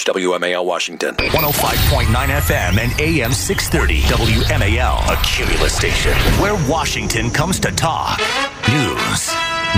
WMAL Washington. 105.9 FM and AM 630 WMAL, a Cumulus station where Washington comes to talk. News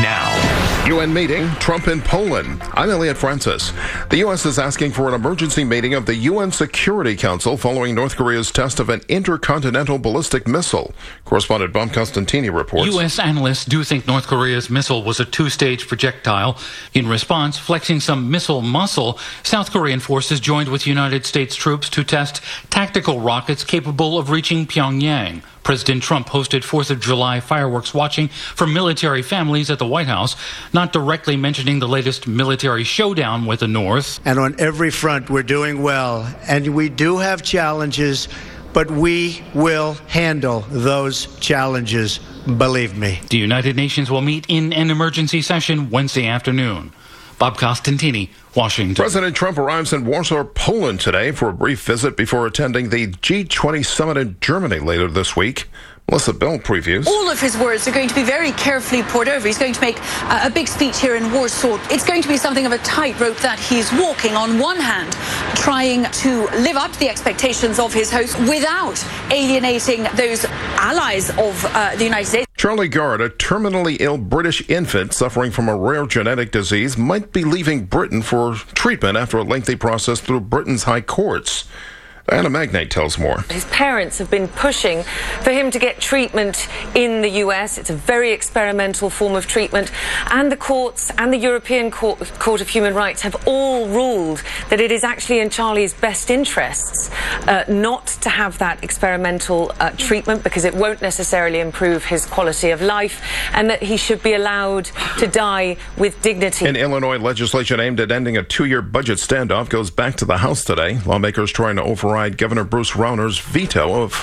now. UN meeting, Trump in Poland. I'm Elliot Francis. The U.S. is asking for an emergency meeting of the UN Security Council following North Korea's test of an intercontinental ballistic missile. Correspondent Bob Costantini reports. U.S. analysts do think North Korea's missile was a two-stage projectile. In response, flexing some missile muscle, South Korean forces joined with United States troops to test tactical rockets capable of reaching Pyongyang. President Trump hosted 4th of July fireworks watching for military families at the White House, not directly mentioning the latest military showdown with the North. And on every front, we're doing well. And we do have challenges, but we will handle those challenges, believe me. The United Nations will meet in an emergency session Wednesday afternoon. Bob Costantini, Washington. President Trump arrives in Warsaw, Poland today for a brief visit before attending the G20 summit in Germany later this week. Melissa Bell previews. All of his words are going to be very carefully poured over. He's going to make a big speech here in Warsaw. It's going to be something of a tightrope that he's walking. On one hand, trying to live up to the expectations of his host without alienating those allies of the United States. Charlie Gard, a terminally ill British infant suffering from a rare genetic disease, might be leaving Britain for treatment after a lengthy process through Britain's high courts. Anna Magnate tells more. His parents have been pushing for him to get treatment in the US. It's a very experimental form of treatment. And the courts and the European Court of Human Rights have all ruled that it is actually in Charlie's best interests not to have that experimental treatment because it won't necessarily improve his quality of life, and that he should be allowed to die with dignity. In Illinois, legislation aimed at ending a 2-year budget standoff goes back to the House today. Lawmakers trying to override Governor Bruce Rauner's veto of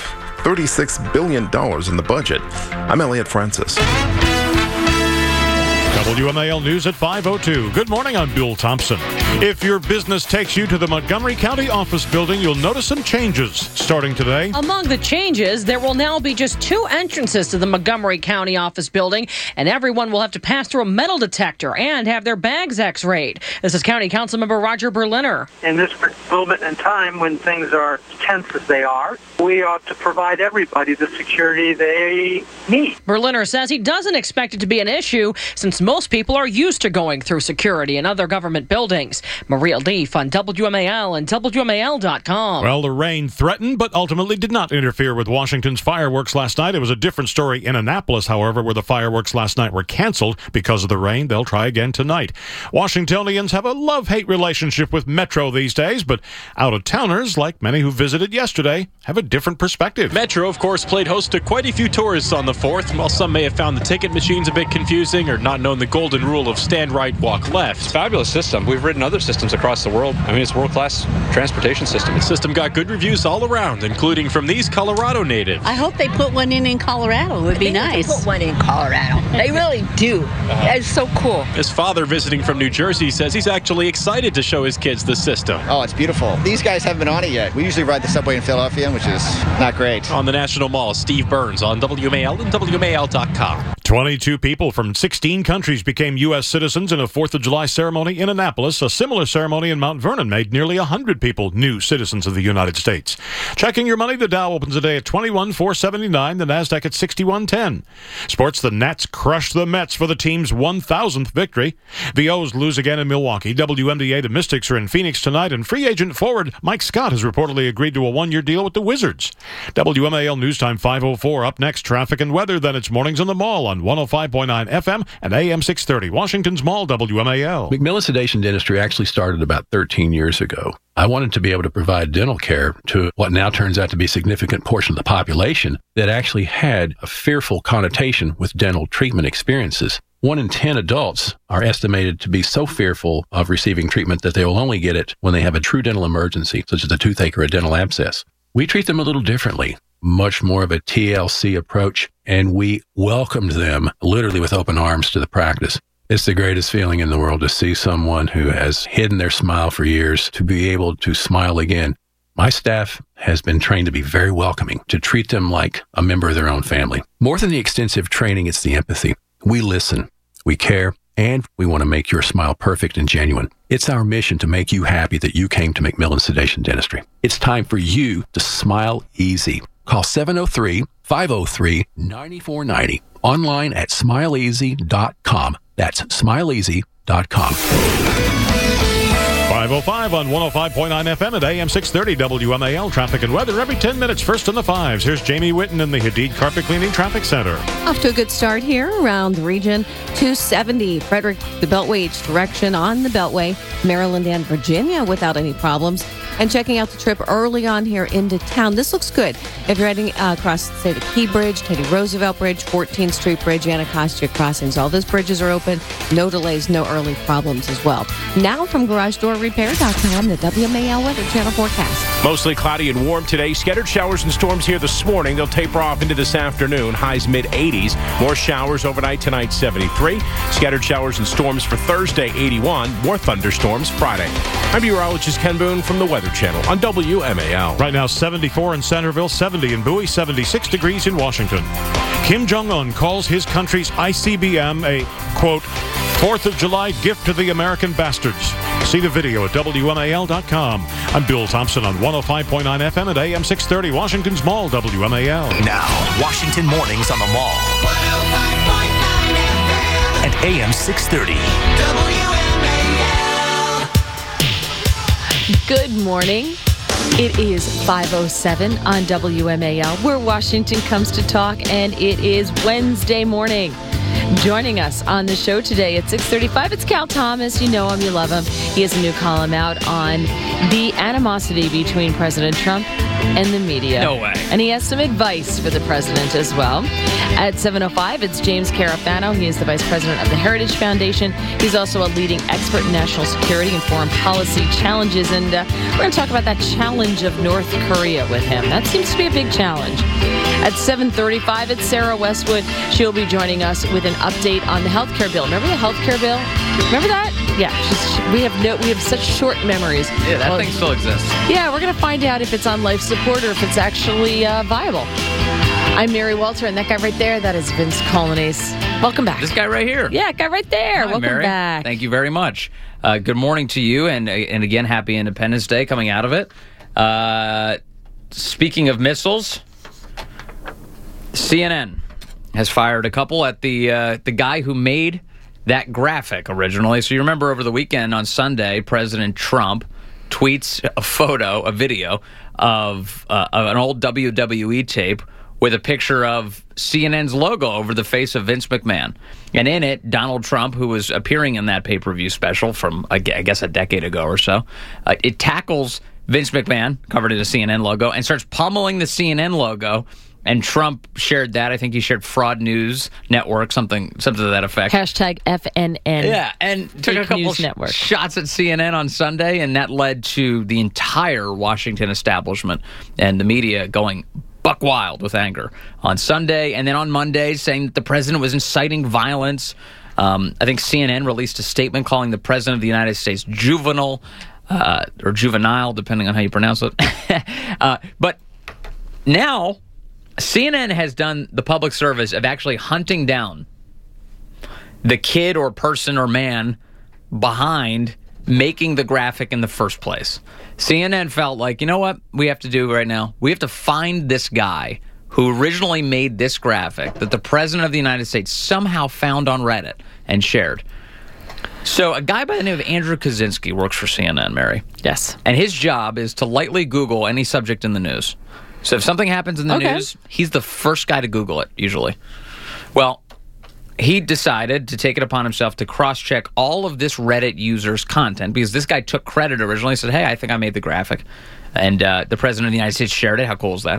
$36 billion in the budget. I'm Elliot Francis. WMAL News at 5:02. Good morning, I'm Bill Thompson. If your business takes you to the Montgomery County office building, you'll notice some changes starting today. Among the changes, there will now be just 2 entrances to the Montgomery County office building, and everyone will have to pass through a metal detector and have their bags x-rayed. This is County Councilmember Roger Berliner. In this moment in time when things are tense as they are, we ought to provide everybody the security they need. Berliner says he doesn't expect it to be an issue since most people are used to going through security in other government buildings. Maria Leaf on WMAL and WMAL.com. Well, the rain threatened, but ultimately did not interfere with Washington's fireworks last night. It was a different story in Annapolis, however, where the fireworks last night were canceled because of the rain. They'll try again tonight. Washingtonians have a love-hate relationship with Metro these days, but out-of-towners, like many who visited yesterday, have a different perspective. Metro, of course, played host to quite a few tourists on the 4th. While some may have found the ticket machines a bit confusing or not known the golden rule of stand right, walk left. It's a fabulous system. We've ridden other systems across the world. I mean, it's a world-class transportation system. The system got good reviews all around, including from these Colorado natives. I hope they put one in Colorado. It would be nice. Put one in Colorado. They really do. It's so cool. His father, visiting from New Jersey, says he's actually excited to show his kids the system. Oh, it's beautiful. These guys haven't been on it yet. We usually ride the subway in Philadelphia, which is not great. On the National Mall, Steve Burns on WMAL and WMAL.com. 22 people from 16 countries became U.S. citizens in a 4th of July ceremony in Annapolis. A similar ceremony in Mount Vernon made nearly 100 people new citizens of the United States. Checking your money, the Dow opens today at 21,479, the NASDAQ at 6110. Sports, the Nats crushed the Mets for the team's 1,000th victory. The O's lose again in Milwaukee. WNBA, the Mystics are in Phoenix tonight, and free agent forward Mike Scott has reportedly agreed to a 1-year deal with the Wizards. WMAL News Time 5:04. Up next, traffic and weather, then it's Mornings on the Mall on 105.9 FM and AM 630. Washington's Mall, WMAL. McMillan Sedation Dentistry actually started about 13 years ago. I wanted to be able to provide dental care to what now turns out to be a significant portion of the population that actually had a fearful connotation with dental treatment experiences. 1 in 10 adults are estimated to be so fearful of receiving treatment that they will only get it when they have a true dental emergency, such as a toothache or a dental abscess. We treat them a little differently, much more of a TLC approach, and we welcomed them literally with open arms to the practice. It's the greatest feeling in the world to see someone who has hidden their smile for years to be able to smile again. My staff has been trained to be very welcoming, to treat them like a member of their own family. More than the extensive training, it's the empathy. We listen, we care, and we want to make your smile perfect and genuine. It's our mission to make you happy that you came to McMillan Sedation Dentistry. It's time for you to smile easy. Call 703-503-9490. Online at smileeasy.com. That's smileeasy.com. 5:05 on 105.9 FM at AM 630 WMAL. Traffic and weather every 10 minutes. First in the fives. Here's Jamie Whitten in the Hadid Carpet Cleaning Traffic Center. Off to a good start here around the region. 270 Frederick, the Beltway each direction on the Beltway, Maryland and Virginia without any problems. And checking out the trip early on here into town. This looks good. If you're heading across, say, the Key Bridge, Teddy Roosevelt Bridge, 14th Street Bridge, Anacostia crossings. All those bridges are open. No delays, no early problems as well. Now from GarageDoorRepair.com, the WMAL Weather Channel forecast. Mostly cloudy and warm today. Scattered showers and storms here this morning. They'll taper off into this afternoon. Highs mid-80s. More showers overnight tonight, 73. Scattered showers and storms for Thursday, 81. More thunderstorms Friday. I'm meteorologist Ken Boone from the Weather Channel on WMAL. Right now, 74 in Centerville, 70 in Bowie, 76 degrees in Washington. Kim Jong-un calls his country's ICBM a, quote, 4th of July gift to the American bastards. See the video at WMAL.com. I'm Bill Thompson on 105.9 FM at AM 630, Washington's Mall, WMAL. Now, Washington mornings on the Mall. 105.9 FM. And AM 630. WMAL. Good morning. It is 5:07 on WMAL, where Washington comes to talk, and it is Wednesday morning. Joining us on the show today at 6:35, it's Cal Thomas. You know him, you love him. He has a new column out on the animosity between President Trump and the media. No way. And he has some advice for the president as well. At 7:05, it's James Carafano. He is the vice president of the Heritage Foundation. He's also a leading expert in national security and foreign policy challenges. And we're going to talk about that challenge of North Korea with him. That seems to be a big challenge. At 7:35, it's Sarah Westwood. She'll be joining us with an update on the health care bill. Remember the health care bill? Remember that? Yeah, we have such short memories. Yeah, that thing still exists. Yeah, we're going to find out if it's on life support or if it's actually viable. I'm Mary Walter, and that guy right there, that is Vince Colonnese. Welcome back. This guy right here. Yeah, guy right there. Hi, Welcome Mary. back. Thank you very much. Good morning to you, and again, happy Independence Day coming out of it. Speaking of missiles, CNN has fired a couple at the guy who made that graphic originally. So you remember over the weekend on Sunday, President Trump tweets a video of an old WWE tape with a picture of CNN's logo over the face of Vince McMahon. And in it, Donald Trump, who was appearing in that pay-per-view special from, I guess, a decade ago or so, it tackles Vince McMahon, covered in a CNN logo, and starts pummeling the CNN logo. And Trump shared that. I think he shared Fraud News Network, something to that effect. Hashtag FNN. Yeah, and took a couple shots at CNN on Sunday, and that led to the entire Washington establishment and the media going buck wild with anger on Sunday. And then on Monday, saying that the president was inciting violence. I think CNN released a statement calling the president of the United States juvenile, or juvenile, depending on how you pronounce it. But now CNN has done the public service of actually hunting down the kid or person or man behind making the graphic in the first place. CNN felt like, you know what we have to do right now? We have to find this guy who originally made this graphic that the president of the United States somehow found on Reddit and shared. So a guy by the name of Andrew Kaczynski works for CNN, Mary. Yes. And his job is to lightly Google any subject in the news. So if something happens in the news, he's the first guy to Google it, usually. Well, he decided to take it upon himself to cross-check all of this Reddit user's content, because this guy took credit originally and said, hey, I think I made the graphic. And the president of the United States shared it. How cool is that?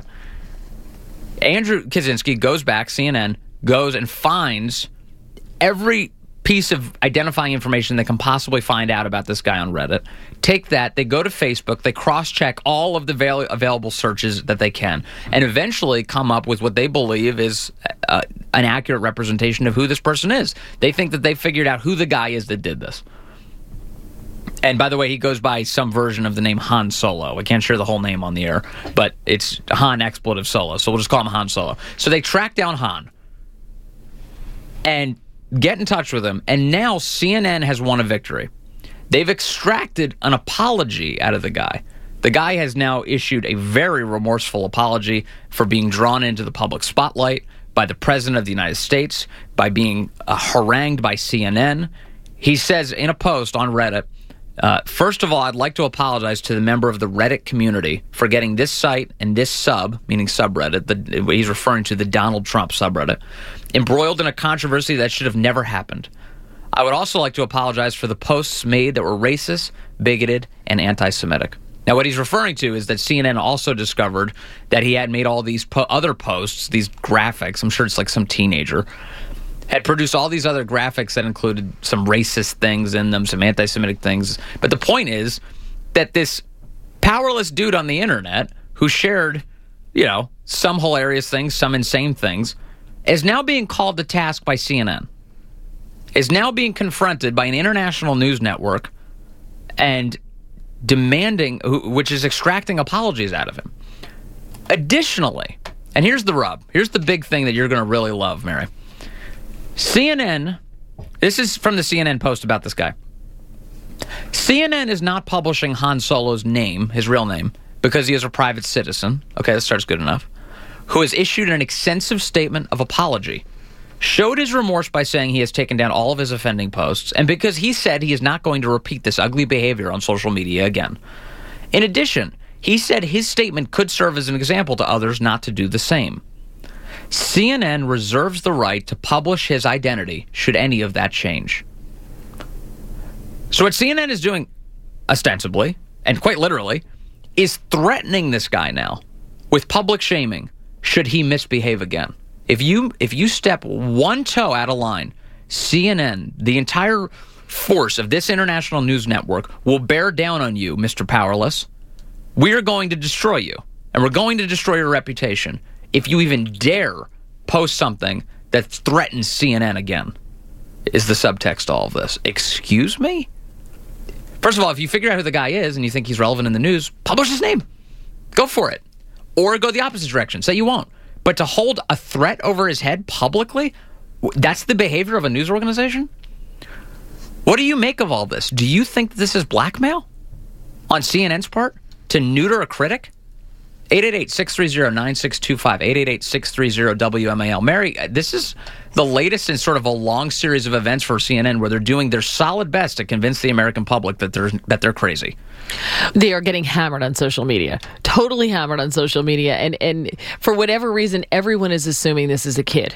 Andrew Kaczynski goes back, CNN, goes and finds every piece of identifying information they can possibly find out about this guy on Reddit. Take that, they go to Facebook, they cross-check all of the available searches that they can, and eventually come up with what they believe is an accurate representation of who this person is. They think that they figured out who the guy is that did this. And by the way, he goes by some version of the name Han Solo. I can't share the whole name on the air, but it's Han Expletive Solo, so we'll just call him Han Solo. So they track down Han, and get in touch with him, and now CNN has won a victory. They've extracted an apology out of the guy. The guy has now issued a very remorseful apology for being drawn into the public spotlight by the President of the United States, by being harangued by CNN. He says in a post on Reddit, first of all, I'd like to apologize to the member of the Reddit community for getting this site and this sub, meaning subreddit, he's referring to the Donald Trump subreddit, embroiled in a controversy that should have never happened. I would also like to apologize for the posts made that were racist, bigoted, and anti-Semitic. Now, what he's referring to is that CNN also discovered that he had made all these other posts, these graphics. I'm sure it's like some teenager had produced all these other graphics that included some racist things in them, some anti-Semitic things. But the point is that this powerless dude on the internet who shared, some hilarious things, some insane things, is now being called to task by CNN, is now being confronted by an international news network and demanding, which is extracting apologies out of him. Additionally, and here's the rub, here's the big thing that you're going to really love, Mary. CNN, this is from the CNN post about this guy. CNN is not publishing Han Solo's name, his real name, because he is a private citizen. Okay, that starts good enough. Who has issued an extensive statement of apology, showed his remorse by saying he has taken down all of his offending posts, and because he said he is not going to repeat this ugly behavior on social media again. In addition, he said his statement could serve as an example to others not to do the same. CNN reserves the right to publish his identity should any of that change. So what CNN is doing, ostensibly, and quite literally, is threatening this guy now with public shaming should he misbehave again. If you step one toe out of line, CNN, the entire force of this international news network, will bear down on you, Mr. Powerless. We are going to destroy you, and we're going to destroy your reputation if you even dare post something that threatens CNN again, is the subtext to all of this. Excuse me? First of all, if you figure out who the guy is and you think he's relevant in the news, publish his name. Go for it. Or go the opposite direction. Say you won't. But to hold a threat over his head publicly, that's the behavior of a news organization? What do you make of all this? Do you think this is blackmail on CNN's part to neuter a critic? 888-630-9625, 888-630-WMAL. Mary, this is the latest in sort of a long series of events for CNN where they're doing their solid best to convince the American public that they're crazy. They are getting hammered on social media, totally hammered on social media, and for whatever reason, everyone is assuming this is a kid.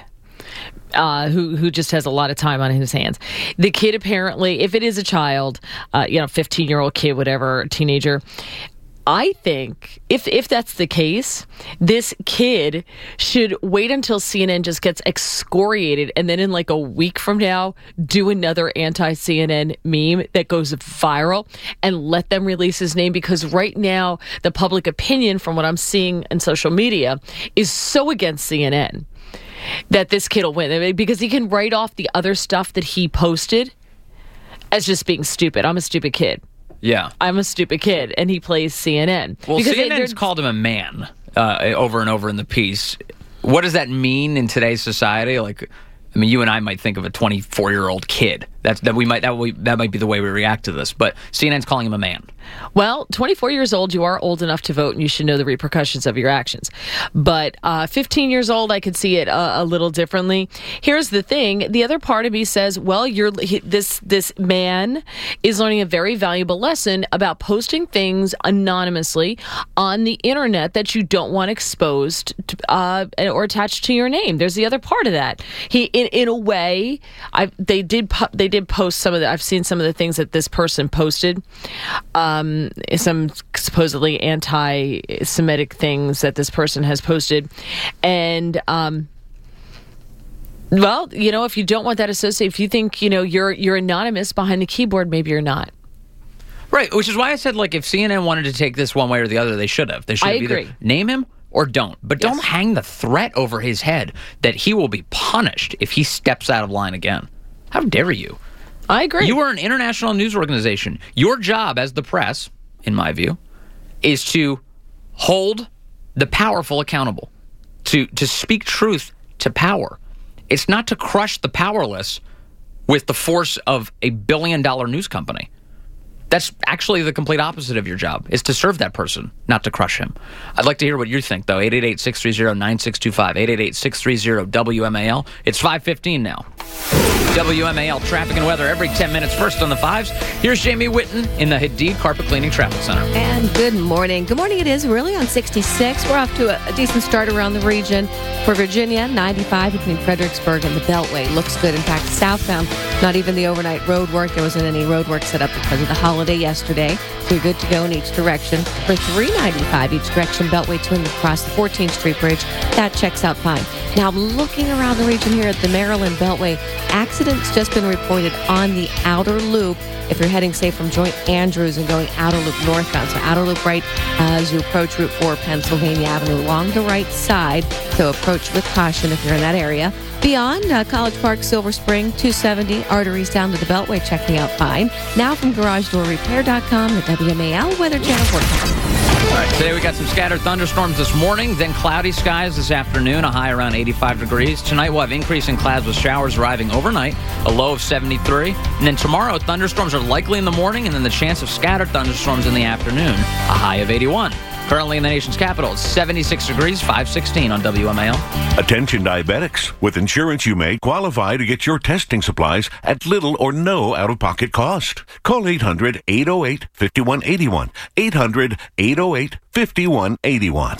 Who just has a lot of time on his hands. The kid apparently, if it is a child, 15-year-old kid, whatever, teenager, I think if that's the case, this kid should wait until CNN just gets excoriated and then in like a week from now do another anti-CNN meme that goes viral and let them release his name, because right now the public opinion from what I'm seeing in social media is so against CNN that this kid will win, because he can write off the other stuff that he posted as just being stupid. I'm a stupid kid. Yeah. I'm a stupid kid, and he plays CNN. Well, CNN's called him a man over and over in the piece. What does that mean in today's society? Like, I mean, you and I might think of a 24-year-old kid. That might be the way we react to this. But CNN's calling him a man. Well, 24 years old, you are old enough to vote, and you should know the repercussions of your actions. But 15 years old, I could see it a little differently. Here's the thing. The other part of me says, well, this man is learning a very valuable lesson about posting things anonymously on the internet that you don't want exposed or attached to your name. There's the other part of that. He, in a way, they did post some of the. I've seen some of the things that this person posted. Some supposedly anti-Semitic things that this person has posted. And, well, if you don't want that associated, if you think, you're anonymous behind the keyboard, maybe you're not. Right, which is why I said, like, if CNN wanted to take this one way or the other, they should have. They should have either name him or don't. But don't hang the threat over his head that he will be punished if he steps out of line again. How dare you? I agree. You are an international news organization. Your job as the press, in my view, is to hold the powerful accountable, to speak truth to power. It's not to crush the powerless with the force of a billion-dollar news company. That's actually the complete opposite of your job, is to serve that person, not to crush him. I'd like to hear what you think, though. 888-630-9625. 888-630-WMAL. It's 5:15 now. WMAL traffic and weather every 10 minutes. First on the fives, here's Jamie Whitten in the Hadid Carpet Cleaning Traffic Center. And good morning. Good morning. It is really on 66. We're off to a decent start around the region. For Virginia, 95 between Fredericksburg and the Beltway. Looks good. In fact, southbound, not even the overnight road work. There wasn't any road work set up because of the holiday yesterday. So you're good to go in each direction. For 395 each direction, Beltway to and across the 14th Street Bridge, that checks out fine. Now, looking around the region here at the Maryland Beltway, accidents just been reported on the outer loop. If you're heading, say, from Joint Andrews and going outer loop northbound. So outer loop right as you approach Route 4 Pennsylvania Avenue along the right side. So approach with caution if you're in that area. Beyond College Park, Silver Spring, 270, arteries down to the Beltway, checking out fine. Now from GarageDoorRepair.com, the WMAL Weather Channel forecast. All right, today we got some scattered thunderstorms this morning, then cloudy skies this afternoon, a high around 85 degrees. Tonight we'll have increasing clouds with showers arriving overnight, a low of 73. And then tomorrow, thunderstorms are likely in the morning, and then the chance of scattered thunderstorms in the afternoon, a high of 81. Currently in the nation's capital, it's 76 degrees, 516 on WMAL. Attention diabetics. With insurance, you may qualify to get your testing supplies at little or no out-of-pocket cost. Call 800-808-5181. 800-808-5181.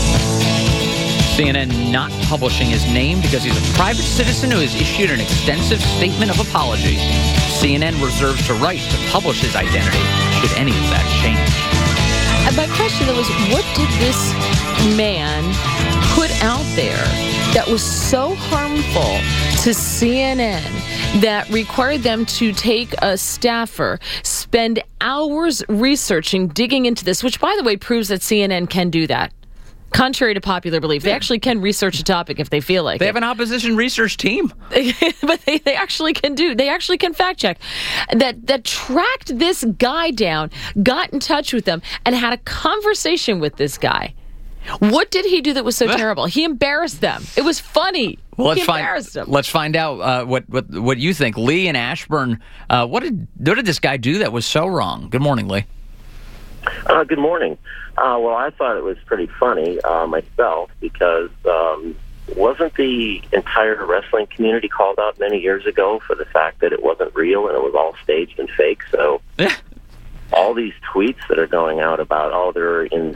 CNN not publishing his name because he's a private citizen who has issued an extensive statement of apology. CNN reserves the right to publish his identity should any of that change. My question, though, is what did this man put out there that was so harmful to CNN that required them to take a staffer, spend hours researching, digging into this, which, by the way, proves that CNN can do that. Contrary to popular belief, they actually can research a topic if they feel like it. They have an opposition research team. But they actually can they actually can fact check. That tracked this guy down, got in touch with them, and had a conversation with this guy. What did he do that was so terrible? He embarrassed them. It was funny. Well, he embarrassed them. Let's find out what you think. Lee in Ashburn, what did this guy do that was so wrong? Good morning, Lee. Good morning. Well, I thought it was pretty funny myself because wasn't the entire wrestling community called out many years ago for the fact that it wasn't real and it was all staged and fake? So all these tweets that are going out about they're in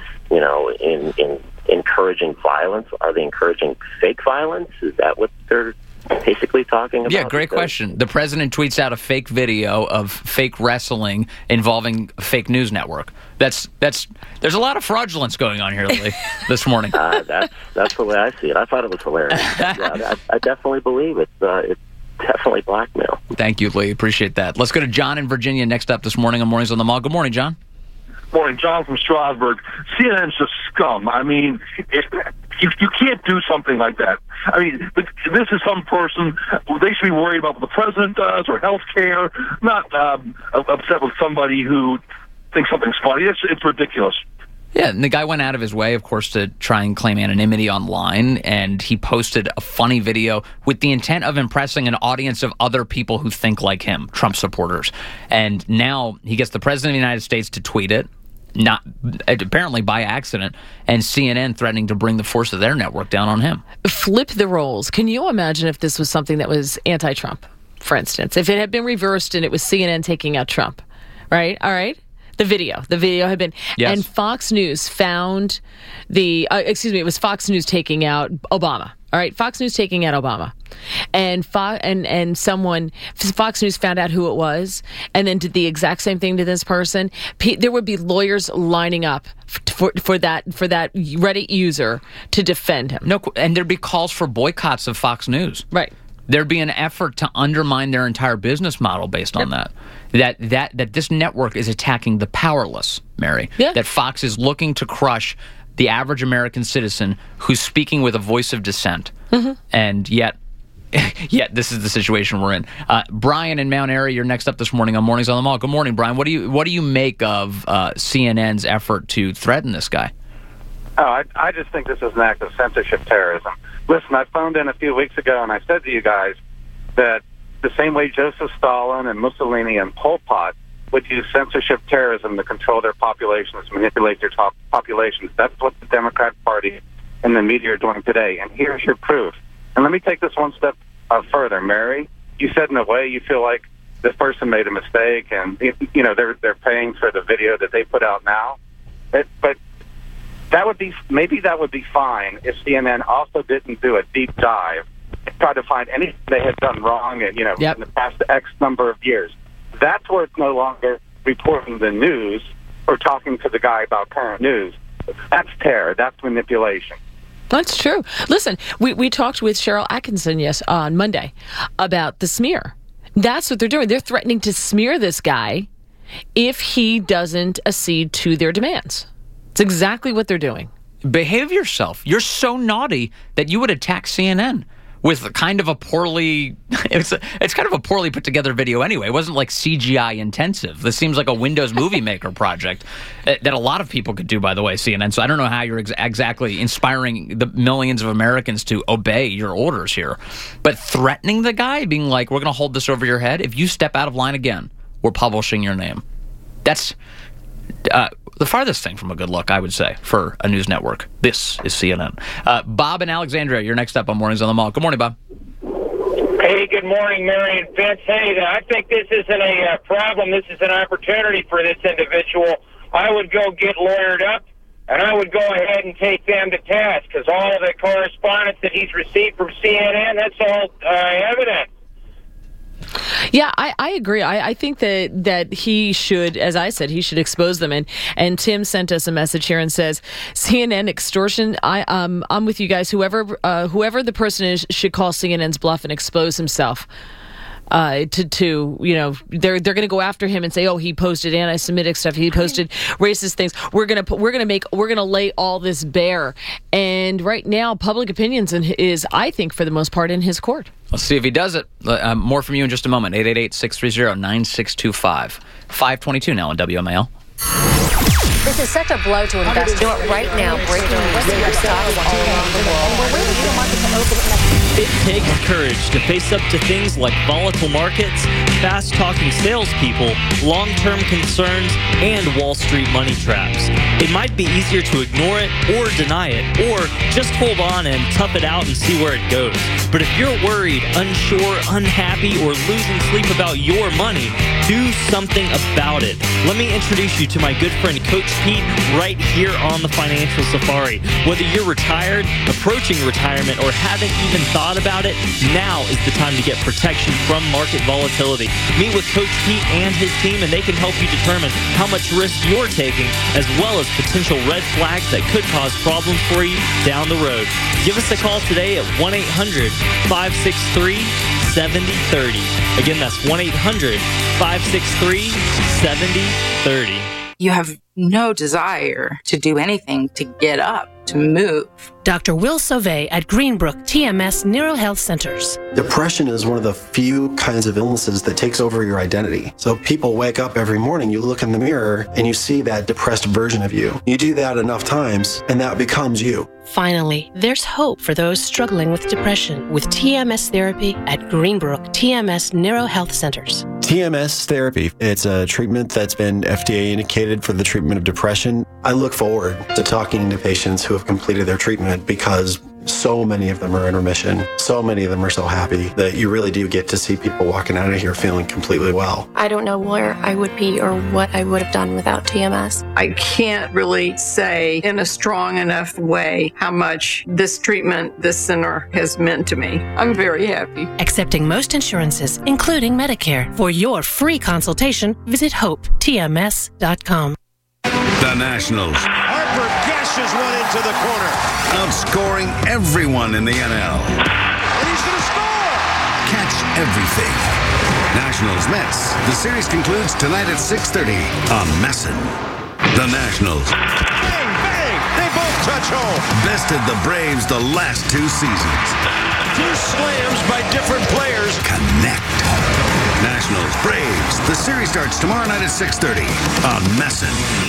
encouraging violence, are they encouraging fake violence? Is that what they're basically talking about? Yeah, great question. The president tweets out a fake video of fake wrestling involving a fake news network. There's a lot of fraudulence going on here lately this morning. That's the way I see it. I thought it was hilarious. Yeah, I definitely believe it's definitely blackmail. Thank you, Lee. Appreciate that. Let's go to John in Virginia next up this morning on Mornings on the Mall. Good morning, John. Morning, John from Strasburg. CNN's just scum. I mean, you can't do something like that. I mean, this is some person. They should be worried about what the president does or health care, not upset with somebody who thinks something's funny. It's ridiculous. Yeah, and the guy went out of his way, of course, to try and claim anonymity online, and he posted a funny video with the intent of impressing an audience of other people who think like him, Trump supporters. And now he gets the president of the United States to tweet it, not apparently by accident, and CNN threatening to bring the force of their network down on him. Flip the roles. Can you imagine if this was something that was anti-Trump, for instance? If it had been reversed and it was CNN taking out Trump, right? All right. The video had been, yes. And Fox News found it was Fox News taking out Obama. All right, Fox News taking out Obama, and Fox News found out who it was, and then did the exact same thing to this person. There would be lawyers lining up for that Reddit user to defend him. No, and there'd be calls for boycotts of Fox News. Right. There'd be an effort to undermine their entire business model based on that. That this network is attacking the powerless, Mary. Yeah. That Fox is looking to crush the average American citizen who's speaking with a voice of dissent. Mm-hmm. And yet this is the situation we're in. Brian in Mount Airy, you're next up this morning on Mornings on the Mall. Good morning, Brian. What do you make of CNN's effort to threaten this guy? Oh, I just think this is an act of censorship terrorism. Listen, I phoned in a few weeks ago and I said to you guys that the same way Joseph Stalin and Mussolini and Pol Pot would use censorship terrorism to control their populations, manipulate their populations. That's what the Democrat Party and the media are doing today. And here's your proof. And let me take this one step further. Mary, you said in a way you feel like this person made a mistake, and they're paying for the video that they put out now. But that would be fine if CNN also didn't do a deep dive and try to find anything they had done wrong in the past X number of years. That's where it's no longer reporting the news or talking to the guy about current news. That's terror. That's manipulation. That's true. Listen, we talked with Cheryl Atkinson on Monday about the smear. That's what they're doing. They're threatening to smear this guy if he doesn't accede to their demands. It's exactly what they're doing. Behave yourself. You're so naughty that you would attack CNN with kind of a poorly... It's kind of a poorly put together video anyway. It wasn't like CGI intensive. This seems like a Windows Movie Maker project that a lot of people could do, by the way, CNN. So I don't know how you're exactly inspiring the millions of Americans to obey your orders here. But threatening the guy, being like, we're going to hold this over your head. If you step out of line again, we're publishing your name. That's the farthest thing from a good look, I would say, for a news network. This is CNN. Bob in Alexandria, you're next up on Mornings on the Mall. Good morning, Bob. Hey, good morning, Mary and Vince. Hey, I think this isn't a problem. This is an opportunity for this individual. I would go get lawyered up, and I would go ahead and take them to task, because all of the correspondence that he's received from CNN, that's all evident. Yeah, I agree. I think that he should, as I said, he should expose them. And Tim sent us a message here and says, CNN extortion. I'm with you guys. Whoever the person is should call CNN's bluff and expose himself. They're going to go after him and say, oh, he posted anti-Semitic stuff, he posted racist things. We're gonna lay all this bare. And right now, public opinion is, I think, for the most part, in his court. Let's see if he does it. More from you in just a moment. 888-630-9625. 522 now on WMAL. This is such a blow to investors. Do it right now. Breaking news. Stocks all around the world. And we're waiting for the market to open. It takes courage to face up to things like volatile markets, fast-talking salespeople, long-term concerns, and Wall Street money traps. It might be easier to ignore it or deny it, or just hold on and tough it out and see where it goes. But if you're worried, unsure, unhappy, or losing sleep about your money, do something about it. Let me introduce you to my good friend Coach Pete right here on the Financial Safari. Whether you're retired, approaching retirement, or haven't even thought about it, now is the time to get protection from market volatility. Meet with Coach Pete and his team, and they can help you determine how much risk you're taking, as well as potential red flags that could cause problems for you down the road. Give us a call today at 1-800-563-7030. Again, that's 1-800-563-7030. You have no desire to do anything to get up, to move. Dr. Will Sauvé at Greenbrook TMS NeuroHealth Centers. Depression is one of the few kinds of illnesses that takes over your identity. So people wake up every morning, you look in the mirror, and you see that depressed version of you. You do that enough times, and that becomes you. Finally, there's hope for those struggling with depression with TMS therapy at Greenbrook TMS NeuroHealth Centers. TMS therapy, it's a treatment that's been FDA indicated for the treatment of depression. I look forward to talking to patients who have completed their treatment because so many of them are in remission. So many of them are so happy that you really do get to see people walking out of here feeling completely well. I don't know where I would be or what I would have done without TMS. I can't really say in a strong enough way how much this treatment, this center has meant to me. I'm very happy. Accepting most insurances, including Medicare. For your free consultation, visit hopetms.com. The Nationals. Harper gashes one into the corner. Outscoring everyone in the NL. And he's going to score! Catch everything. Nationals Mets. The series concludes tonight at 6:30 on MASN. The Nationals. Bang, bang! They both touch home. Bested the Braves the last two seasons. Two slams by different players. Connect. Nationals Braves. The series starts tomorrow night at 6:30 on MASN.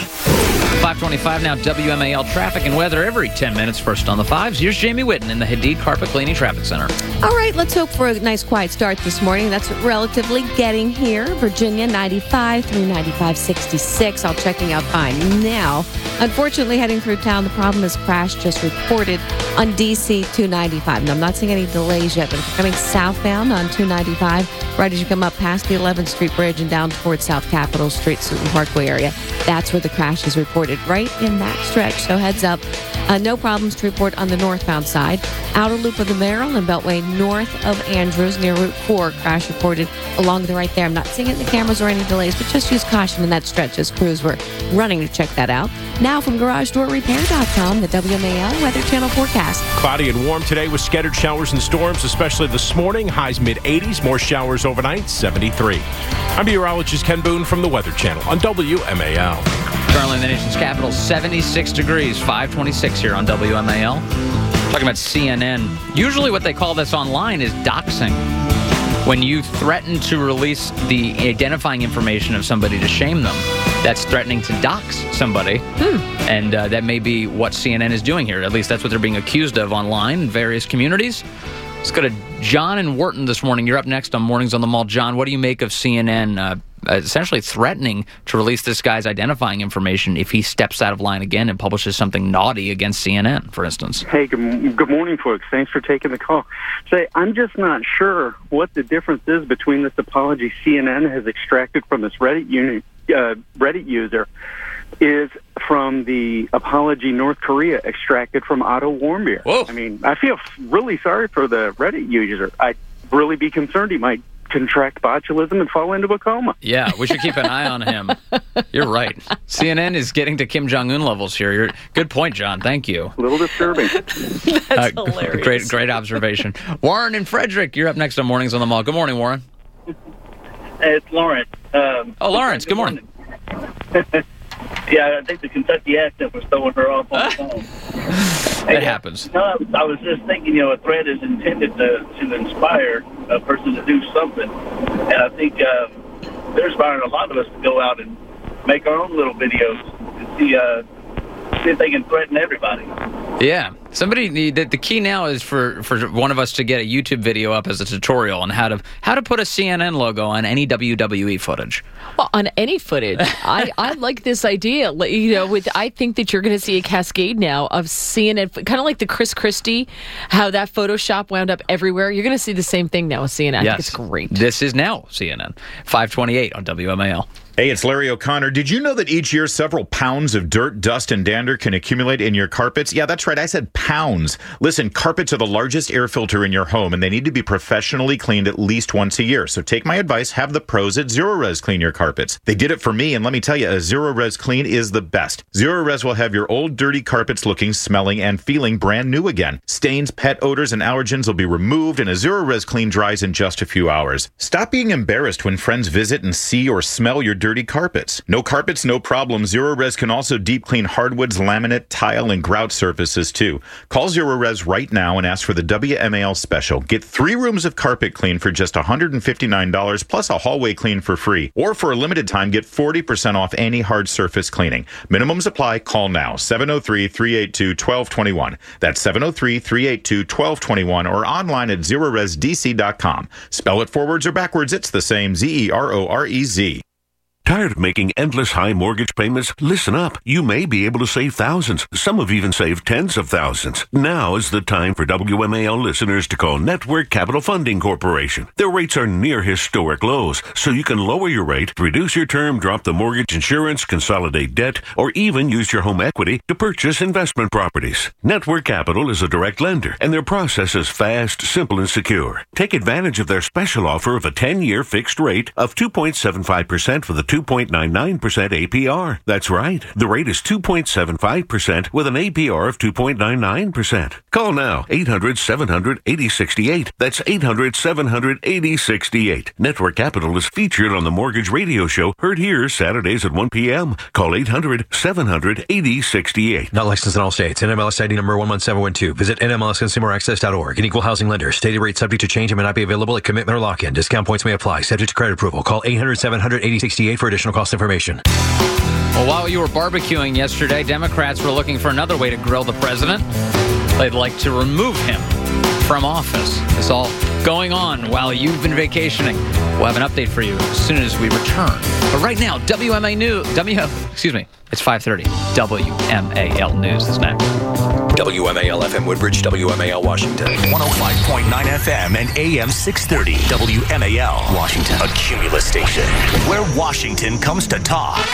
525 now, WMAL traffic and weather every 10 minutes. First on the 5s. Here's Jamie Whitten in the Hadid Carpet Cleaning Traffic Center. All right, let's hope for a nice quiet start this morning. That's relatively getting here. Virginia 95 through 95, 66. All checking out fine now. Unfortunately, heading through town, the problem is crash just reported on DC 295. Now, I'm not seeing any delays yet, but if you're coming southbound on 295, right as you come up past the 11th Street Bridge and down towards South Capitol Street, Suitland Parkway area, that's where the crash is reported, right in that stretch. So heads up. No problems to report on the northbound side. Outer loop of the Maryland Beltway north of Andrews near Route 4. Crash reported along the right there. I'm not seeing it in the cameras or any delays, but just use caution in that stretch as crews were running to check that out. Now from GarageDoorRepair.com, the WMAL Weather Channel forecast. Cloudy and warm today with scattered showers and storms, especially this morning. Highs mid-80s, more showers overnight, 73. I'm meteorologist Ken Boone from the Weather Channel on WMAL. Currently in the nation's capital, 76 degrees, 526 here on WMAL. Talking about CNN. Usually what they call this online is doxing. When you threaten to release the identifying information of somebody to shame them, that's threatening to dox somebody. And that may be what CNN is doing here. At least that's what they're being accused of online in various communities. Let's go to John in Wharton this morning. You're up next on Mornings on the Mall. John, what do you make of CNN essentially threatening to release this guy's identifying information if he steps out of line again and publishes something naughty against CNN, for instance? Hey, good morning, folks. Thanks for taking the call. Say, I'm just not sure what the difference is between this apology CNN has extracted from this Reddit user is from the apology North Korea extracted from Otto Warmbier. Whoa. I mean, I feel really sorry for the Reddit user. I'd really be concerned he might contract botulism and fall into a coma. Yeah, we should keep an eye on him. You're right. CNN is getting to Kim Jong-un levels here. Good point, John. Thank you. A little disturbing. That's hilarious. Great observation. Warren and Frederick, you're up next on Mornings on the Mall. Good morning, Warren. Hey, it's Lawrence. Lawrence, good morning. Yeah, I think the Kentucky accent was throwing her off on the phone. It happens. I was just thinking, a thread is intended to inspire a person to do something. And I think they're inspiring a lot of us to go out and make our own little videos and see if they can threaten everybody. Yeah. The key now is for one of us to get a YouTube video up as a tutorial on how to put a CNN logo on any WWE footage. Well, on any footage. I like this idea. I think that you're going to see a cascade now of CNN, kind of like the Chris Christie, how that Photoshop wound up everywhere. You're going to see the same thing now with CNN. Yes. I think it's great. This is now CNN. 528 on WMAL. Hey, it's Larry O'Connor. Did you know that each year several pounds of dirt, dust, and dander can accumulate in your carpets? Yeah, that's right. I said pounds. Listen, carpets are the largest air filter in your home, and they need to be professionally cleaned at least once a year. So take my advice. Have the pros at Zerorez clean your carpets. They did it for me, and let me tell you, a Zerorez clean is the best. Zerorez will have your old, dirty carpets looking, smelling, and feeling brand new again. Stains, pet odors, and allergens will be removed, and a Zerorez clean dries in just a few hours. Stop being embarrassed when friends visit and see or smell your dirty carpets. No carpets, no problem. Zerorez can also deep clean hardwoods, laminate, tile, and grout surfaces too. Call Zerorez right now and ask for the WMAL special. Get 3 rooms of carpet clean for just $159 plus a hallway clean for free. Or for a limited time, get 40% off any hard surface cleaning. Minimums apply. Call now. 703-382-1221. That's 703-382-1221 or online at ZerorezDC.com. Spell it forwards or backwards. It's the same. Zerorez. Tired of making endless high mortgage payments? Listen up. You may be able to save thousands. Some have even saved tens of thousands. Now is the time for WMAL listeners to call Network Capital Funding Corporation. Their rates are near historic lows, so you can lower your rate, reduce your term, drop the mortgage insurance, consolidate debt, or even use your home equity to purchase investment properties. Network Capital is a direct lender, and their process is fast, simple, and secure. Take advantage of their special offer of a 10-year fixed rate of 2.75% for the 2.99% APR. That's right. The rate is 2.75% with an APR of 2.99%. Call now. 800-700-8068. That's 800-700-8068. Network Capital is featured on the Mortgage Radio Show, heard here Saturdays at 1 p.m. Call 800-700-8068. Not licensed in all states. NMLS ID number 11712. Visit NMLSConsumerAccess.org. An equal housing lender. Stated rate subject to change and may not be available at commitment or lock-in. Discount points may apply. Subject to credit approval. Call 800-700-8068 for additional cost information. Well, while you were barbecuing yesterday, Democrats were looking for another way to grill the president. They'd like to remove him from office. It's all going on while you've been vacationing. We'll have an update for you as soon as we return. But right now, it's 5:30. WMAL News is next. WMAL FM Woodbridge, WMAL Washington. 105.9 FM and AM 630. WMAL Washington. A Cumulus station where Washington comes to talk.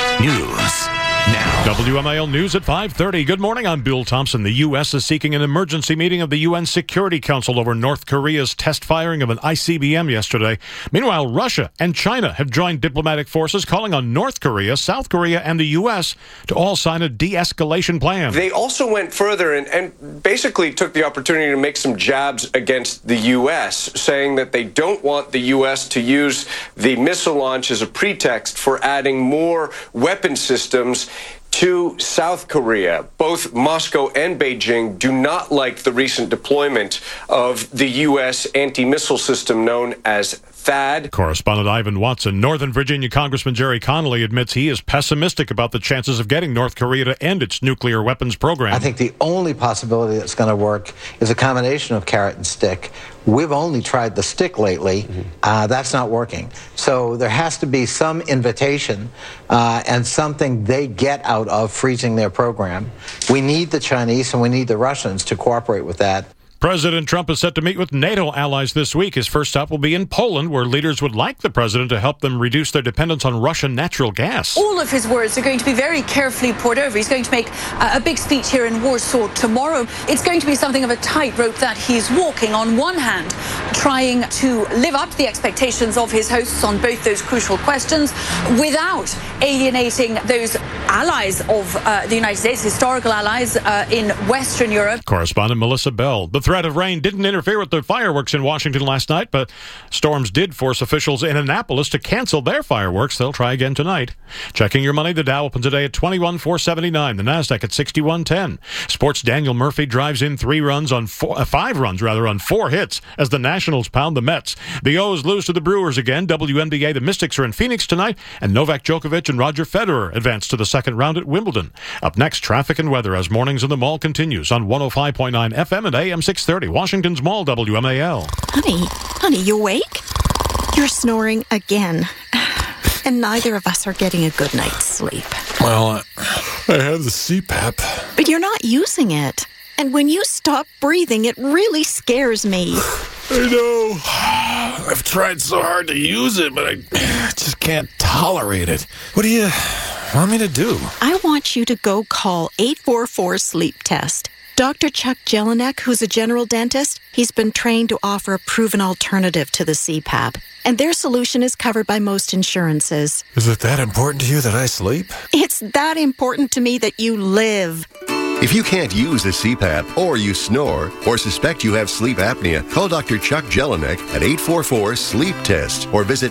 News now. WMAL News at 5:30. Good morning. I'm Bill Thompson. The U.S. is seeking an emergency meeting of the UN Security Council over North Korea's test firing of an ICBM yesterday. Meanwhile, Russia and China have joined diplomatic forces calling on North Korea, South Korea, and the U.S. to all sign a de-escalation plan. They also went further and basically took the opportunity to make some jabs against the U.S., saying that they don't want the U.S. to use the missile launch as a pretext for adding more weapon systems to South Korea. Both Moscow and Beijing do not like the recent deployment of the U.S. anti-missile system known as THAAD. Correspondent Ivan Watson. Northern Virginia Congressman Jerry Connolly admits he is pessimistic about the chances of getting North Korea to end its nuclear weapons program. I think the only possibility that's going to work is a combination of carrot and stick. We've only tried the stick lately. That's not working. So there has to be some invitation and something they get out of freezing their program. We need the Chinese and we need the Russians to cooperate with that. President Trump is set to meet with NATO allies this week. His first stop will be in Poland, where leaders would like the president to help them reduce their dependence on Russian natural gas. All of his words are going to be very carefully poured over. He's going to make a big speech here in Warsaw tomorrow. It's going to be something of a tightrope that he's walking. On one hand, trying to live up to the expectations of his hosts on both those crucial questions without alienating those allies of the United States, historical allies in Western Europe. Correspondent Melissa Bell. The threat of rain didn't interfere with the fireworks in Washington last night, but storms did force officials in Annapolis to cancel their fireworks. They'll try again tonight. Checking your money, the Dow opened today at 21,479. The Nasdaq at 6110. Sports Daniel Murphy drives in 5 runs on 4 hits as the Nationals pound the Mets. The O's lose to the Brewers again. WNBA, the Mystics are in Phoenix tonight, and Novak Djokovic and Roger Federer advance to the second round at Wimbledon. Up next, traffic and weather as Mornings in the Mall continues on 105.9 FM and AM 630. Washington's Mall, WMAL. Honey, you awake? You're snoring again. And neither of us are getting a good night's sleep. Well, I have the CPAP. But you're not using it. And when you stop breathing, it really scares me. I know. I've tried so hard to use it, but I just can't tolerate it. What do you want me to do? I want you to go call 844-SLEEP-TEST. Dr. Chuck Jelinek, who's a general dentist, he's been trained to offer a proven alternative to the CPAP. And their solution is covered by most insurances. Is it that important to you that I sleep? It's that important to me that you live. If you can't use a CPAP, or you snore, or suspect you have sleep apnea, call Dr. Chuck Jelinek at 844-SLEEP-TEST or visit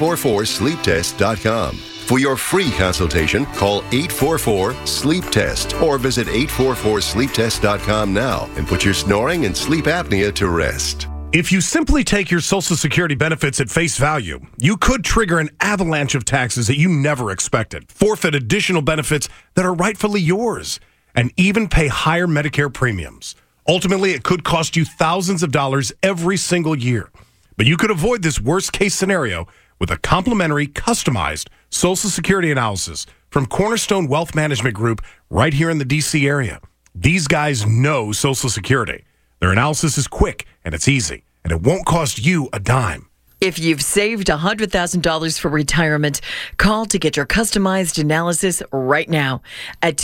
844sleeptest.com. For your free consultation, call 844-SLEEP-TEST or visit 844sleeptest.com now and put your snoring and sleep apnea to rest. If you simply take your Social Security benefits at face value, you could trigger an avalanche of taxes that you never expected, forfeit additional benefits that are rightfully yours, and even pay higher Medicare premiums. Ultimately, it could cost you thousands of dollars every single year. But you could avoid this worst-case scenario with a complimentary, customized Social Security analysis from Cornerstone Wealth Management Group right here in the D.C. area. These guys know Social Security. Their analysis is quick and it's easy, and it won't cost you a dime. If you've saved $100,000 for retirement, call to get your customized analysis right now at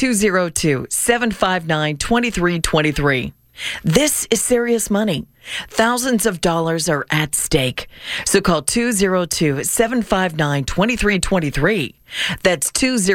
202-759-2323. This is serious money. Thousands of dollars are at stake. So call 202-759-2323. That's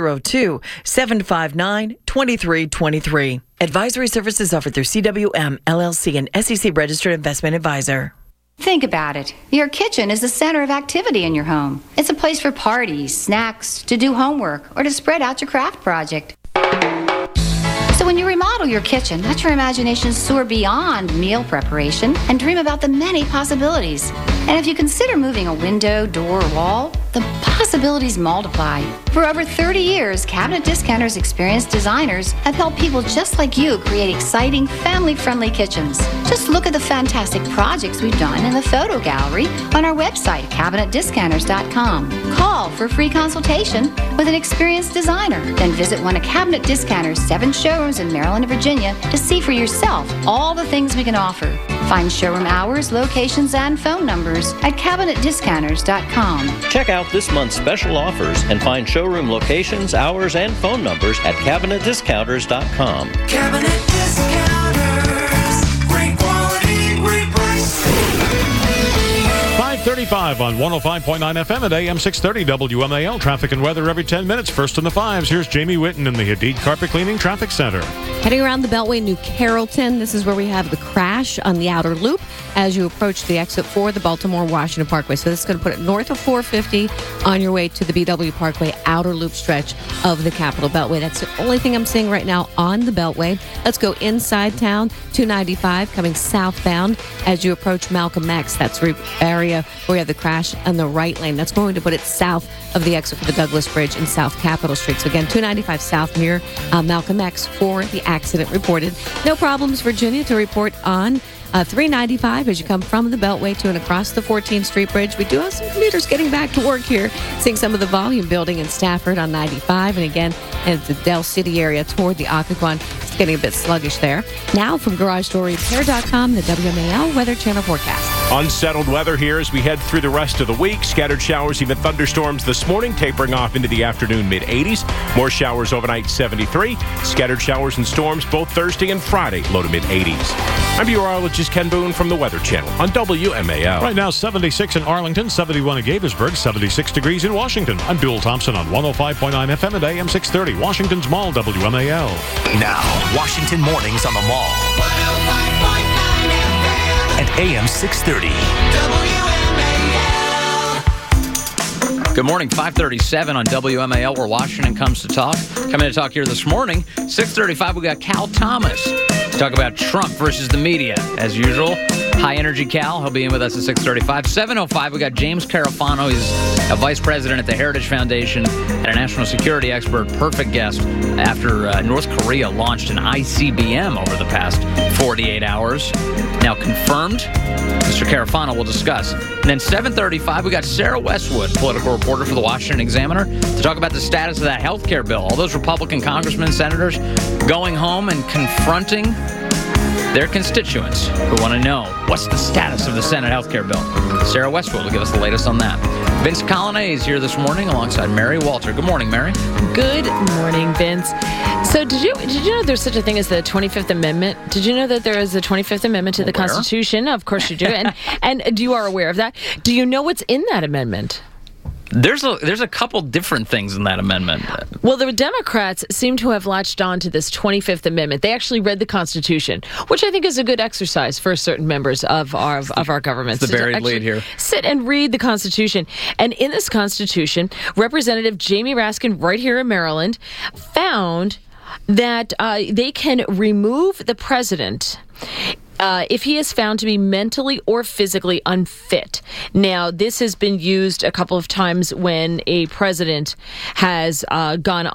202-759-2323. Advisory services offered through CWM, LLC, and SEC Registered Investment Advisor. Think about it. Your kitchen is the center of activity in your home. It's a place for parties, snacks, to do homework, or to spread out your craft project. So when you remodel Remodel your kitchen, let your imagination soar beyond meal preparation, and dream about the many possibilities. And if you consider moving a window, door, or wall, the possibilities multiply. For over 30 years, Cabinet Discounter's experienced designers have helped people just like you create exciting, family-friendly kitchens. Just look at the fantastic projects we've done in the photo gallery on our website, CabinetDiscounters.com. Call for a free consultation with an experienced designer. Then visit one of Cabinet Discounter's 7 showrooms in Maryland and Virginia to see for yourself all the things we can offer. Find showroom hours, locations, and phone numbers at CabinetDiscounters.com. Check out this month's special offers and find showroom locations, hours, and phone numbers at CabinetDiscounters.com. Cabinet Discounters. Great quality, great price. 5:35 on 105.9 FM at AM 630 WMAL. Traffic and weather every 10 minutes. First in the fives. Here's Jamie Whitten in the Hadid Carpet Cleaning Traffic Center. Heading around the Beltway, New Carrollton. This is where we have the crash on the outer loop as you approach the exit for the Baltimore-Washington Parkway. So this is going to put it north of 450 on your way to the BW Parkway outer loop stretch of the Capitol Beltway. That's the only thing I'm seeing right now on the Beltway. Let's go inside town. 295 coming southbound as you approach Malcolm X. That's the area where you have the crash on the right lane. That's going to put it south of the exit for the Douglas Bridge in South Capitol Street. So again, 295 south near Malcolm X for the accident reported. No problems, Virginia, to report on 395 as you come from the Beltway to and across the 14th Street Bridge. We do have some commuters getting back to work here, seeing some of the volume building in Stafford on 95. And again, in the Del City area toward the Occoquan, it's getting a bit sluggish there. Now from GarageDoorRepair.com, the WMAL Weather Channel forecast. Unsettled weather here as we head through the rest of the week. Scattered showers, even thunderstorms this morning, tapering off into the afternoon, mid-80s. More showers overnight, 73. Scattered showers and storms both Thursday and Friday, low to mid-80s. I'm meteorologist Ken Boone from the Weather Channel on WMAL. Right now, 76 in Arlington, 71 in Gaithersburg, 76 degrees in Washington. I'm Bill Thompson on 105.9 FM at AM 630, Washington's Mall, WMAL. Now, Washington Mornings on the Mall. 105.9 FM and AM 630. WMAL. Good morning, 5:37 on WMAL, where Washington comes to talk. Coming to talk here this morning, 6:35, we got Cal Thomas to talk about Trump versus the media. As usual, high energy Cal. He'll be in with us at 6:35. 7:05, we got James Carafano. He's a vice president at the Heritage Foundation and a national security expert. Perfect guest after North Korea launched an ICBM over the past 48 hours. Now confirmed. Mr. Carafano will discuss. And then 7:35, we got Sarah Westwood, political reporter for the Washington Examiner, to talk about the status of that health care bill. All those Republican congressmen, senators going home and confronting their constituents who want to know what's the status of the Senate health care bill. Sarah Westwood will give us the latest on that. Vince Colonnese is here this morning alongside Mary Walter. Good morning, Mary. Good morning, Vince. So did you know there's such a thing as the 25th Amendment? Did you know that there is a 25th Amendment to the Constitution? Of course you do. And you are aware of that. Do you know what's in that amendment? There's a couple different things in that amendment. Well, the Democrats seem to have latched on to this 25th Amendment. They actually read the Constitution, which I think is a good exercise for certain members of our government. It's the buried lead here. Sit and read the Constitution. And in this Constitution, Representative Jamie Raskin, right here in Maryland, found that they can remove the president if he is found to be mentally or physically unfit. Now, this has been used a couple of times when a president has undergone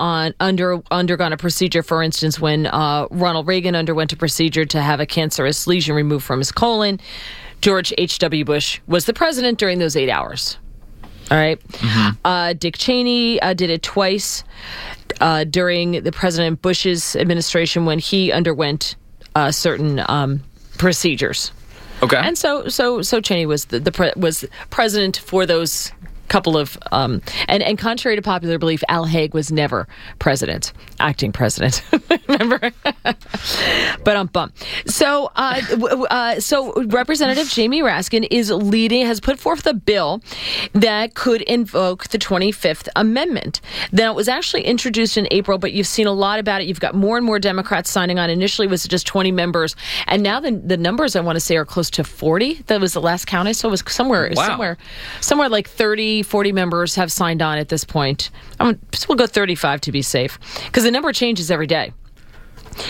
a procedure. For instance, when Ronald Reagan underwent a procedure to have a cancerous lesion removed from his colon. George H.W. Bush was the president during those 8 hours. All right. Mm-hmm. Dick Cheney did it twice during the President Bush's administration when he underwent certain procedures. Okay. And so Cheney was was president for those couple of and contrary to popular belief, Al Haig was never acting president. Remember? But So Representative Jamie Raskin has put forth a bill that could invoke the 25th Amendment. Now, it was actually introduced in April, but you've seen a lot about it. You've got more and more Democrats signing on. Initially, it was just 20 members, and now the numbers I want to say are close to 40. That was the last count I saw. It was somewhere like 30. 40 members have signed on at this point. We'll go 35 to be safe, because the number changes every day.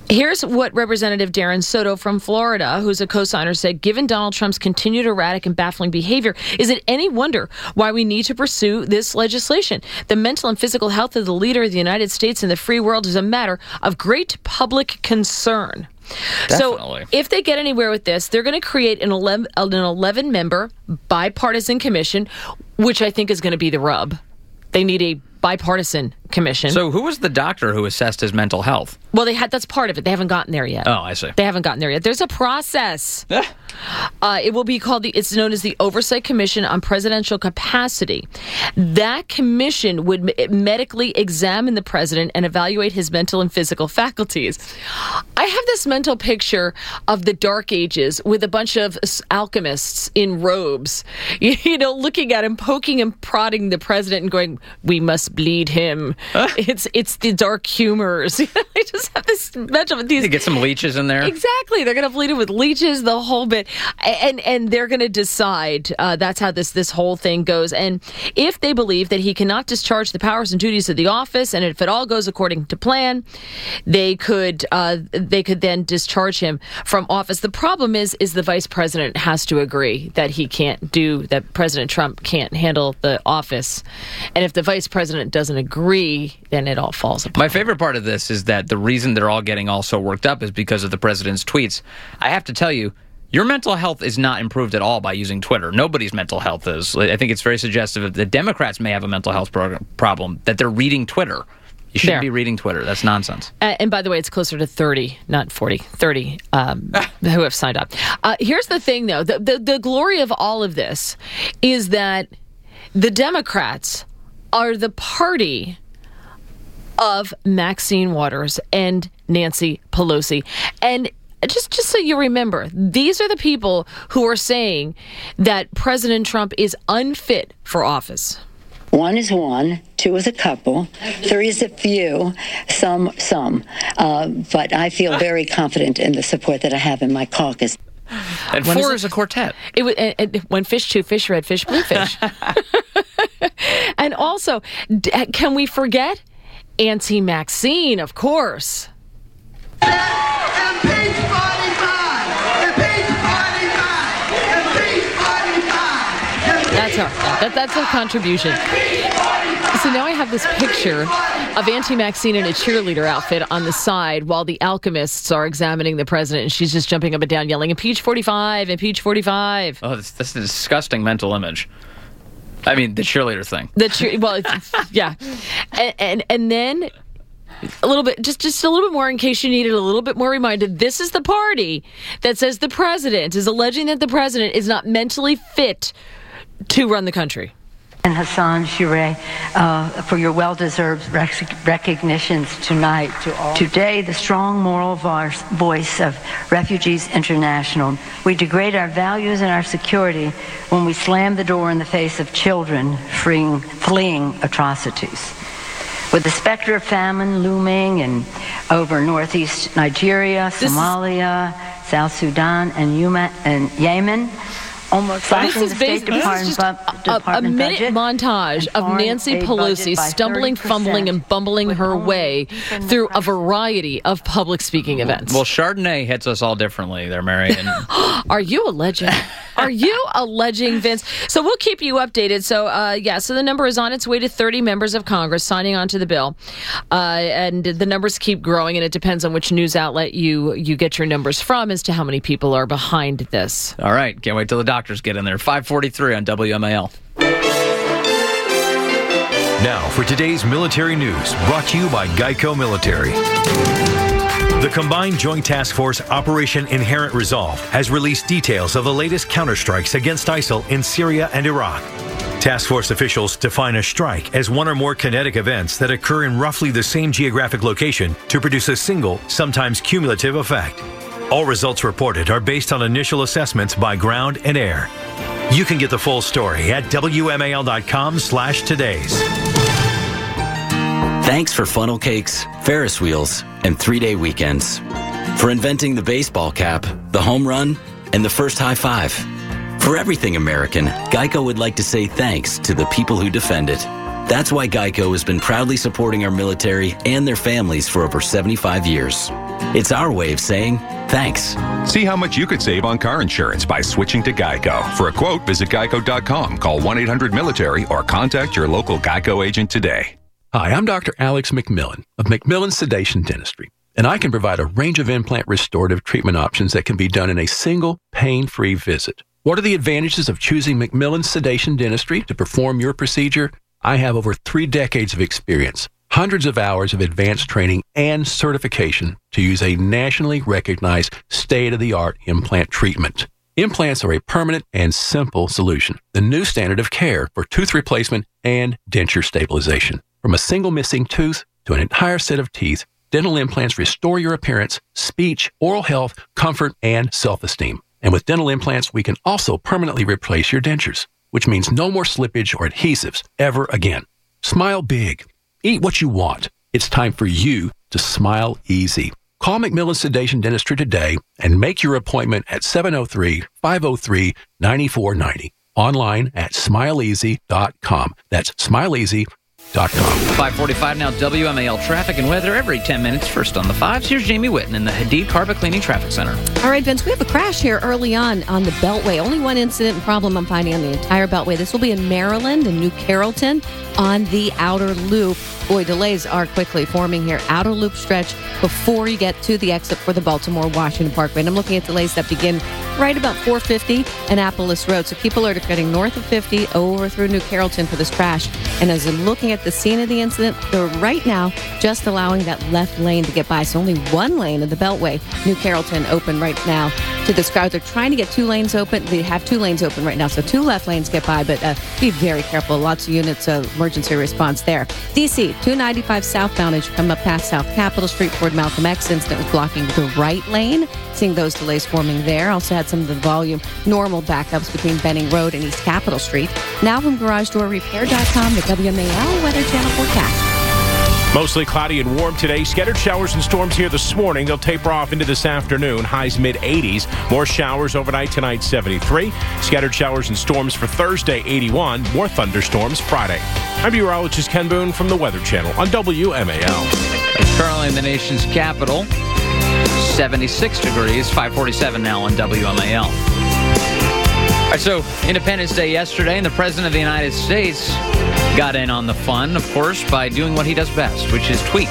Here's what Representative Darren Soto from Florida, who's a co-signer, said. Given Donald Trump's continued erratic and baffling behavior, is it any wonder why we need to pursue this legislation? The mental and physical health of the leader of the United States and the free world is a matter of great public concern. Definitely. So if they get anywhere with this, they're going to create an 11-member bipartisan commission, which I think is going to be the rub. They need a bipartisan commission. So who was the doctor who assessed his mental health? Well, that's part of it. They haven't gotten there yet. Oh, I see. They haven't gotten there yet. There's a process. It will be called it's known as the Oversight Commission on Presidential Capacity. That commission would medically examine the president and evaluate his mental and physical faculties. I have this mental picture of the Dark Ages with a bunch of alchemists in robes, looking at him, poking and prodding the president and going, "We must bleed him." It's the dark humors. I just have this mental of these. You get some leeches in there. Exactly. They're going to bleed him with leeches, the whole bit. And they're going to decide. That's how this whole thing goes. And if they believe that he cannot discharge the powers and duties of the office, and if it all goes according to plan, they could then discharge him from office. The problem is the vice president has to agree that that President Trump can't handle the office. And if the vice president doesn't agree, then it all falls apart. My favorite part of this is that the reason they're all getting all so worked up is because of the president's tweets. I have to tell you, your mental health is not improved at all by using Twitter. Nobody's mental health is. I think it's very suggestive that Democrats may have a mental health problem, that they're reading Twitter. You shouldn't be reading Twitter. That's nonsense. And by the way, it's closer to 30, not 40, 30 who have signed up. Here's the thing, though. The glory of all of this is that the Democrats are the party of Maxine Waters and Nancy Pelosi. And just so you remember, these are the people who are saying that President Trump is unfit for office. One is one, two is a couple, three is a few, some. But I feel very confident in the support that I have in my caucus. And four is a quartet. One fish, two fish, red fish, blue fish. And also, can we forget Auntie Maxine, of course. That's her. That's her contribution. So now I have this picture of Auntie Maxine in a cheerleader outfit on the side while the alchemists are examining the president, and she's just jumping up and down yelling, "Impeach 45, impeach 45. Oh, that's a disgusting mental image. I mean, the cheerleader thing. Yeah. And then a little bit, just a little bit more in case you needed a little bit more reminded. This is the party that says the president is alleging that the president is not mentally fit to run the country. And Hassan Shireh, for your well-deserved recognitions tonight to all. Today, the strong moral voice of Refugees International. We degrade our values and our security when we slam the door in the face of children fleeing atrocities. With the specter of famine looming over northeast Nigeria, Somalia, South Sudan, and Yemen, This is just a minute montage of Nancy Pelosi stumbling, fumbling, and bumbling her way through a variety of public speaking events. Well, Chardonnay hits us all differently there, Mary. Are you alleging? Are you alleging, Vince? So we'll keep you updated. So, so the number is on its way to 30 members of Congress signing on to the bill. And the numbers keep growing, and it depends on which news outlet you get your numbers from as to how many people are behind this. All right. Can't wait till the doctors get in there. 5:43 on WMAL. Now for today's military news, brought to you by Geico Military. The Combined Joint Task Force Operation Inherent Resolve has released details of the latest counterstrikes against ISIL in Syria and Iraq. Task Force officials define a strike as one or more kinetic events that occur in roughly the same geographic location to produce a single, sometimes cumulative effect. All results reported are based on initial assessments by ground and air. You can get the full story at WMAL.com/todays. Thanks for funnel cakes, Ferris wheels, and 3-day weekends. For inventing the baseball cap, the home run, and the first high five. For everything American, Geico would like to say thanks to the people who defend it. That's why Geico has been proudly supporting our military and their families for over 75 years. It's our way of saying thanks. See how much you could save on car insurance by switching to Geico. For a quote, visit geico.com, call 1-800-MILITARY, or contact your local Geico agent today. Hi, I'm Dr. Alex McMillan of McMillan Sedation Dentistry, and I can provide a range of implant restorative treatment options that can be done in a single pain-free visit. What are the advantages of choosing McMillan Sedation Dentistry to perform your procedure? I have over 3 decades of experience, hundreds of hours of advanced training and certification to use a nationally recognized state-of-the-art implant treatment. Implants are a permanent and simple solution, the new standard of care for tooth replacement and denture stabilization. From a single missing tooth to an entire set of teeth, dental implants restore your appearance, speech, oral health, comfort, and self-esteem. And with dental implants, we can also permanently replace your dentures, which means no more slippage or adhesives ever again. Smile big. Eat what you want. It's time for you to smile easy. Call McMillan Sedation Dentistry today and make your appointment at 703-503-9490. Online at smileeasy.com. That's smileeasy.com. 5:45 now, WMAL traffic and weather every 10 minutes. First on the 5s, here's Jamie Whitten in the Hadid Carpet Cleaning Traffic Center. All right, Vince, we have a crash here early on the Beltway. Only one incident and problem I'm finding on the entire Beltway. This will be in Maryland and New Carrollton on the outer loop. Boy, delays are quickly forming here. Outer loop stretch before you get to the exit for the Baltimore-Washington Parkway. And I'm looking at delays that begin right about 450 Annapolis Road. So keep alert if getting north of 50 over through New Carrollton for this crash. And as I'm looking at the scene of the incident, they're right now just allowing that left lane to get by. So only one lane of the Beltway, New Carrollton, open right now to this crowd. They're trying to get 2 lanes open. They have 2 lanes open right now, so 2 left lanes get by, but be very careful. Lots of units of emergency response there. D.C., 295 southbound as you come up past South Capitol Street toward Malcolm X. Incident was blocking the right lane. Seeing those delays forming there. Also had some of the volume normal backups between Benning Road and East Capitol Street. Now from GarageDoorRepair.com, the WMAL Weather Channel forecast. Mostly cloudy and warm today. Scattered showers and storms here this morning. They'll taper off into this afternoon. Highs mid-80s. More showers overnight tonight, 73. Scattered showers and storms for Thursday, 81. More thunderstorms Friday. I'm meteorologist Ken Boone from the Weather Channel on WMAL. It's currently in the nation's capital. 76 degrees. 5:47 now on WMAL. All right, so Independence Day yesterday, and the President of the United States got in on the fun, of course, by doing what he does best, which is tweet.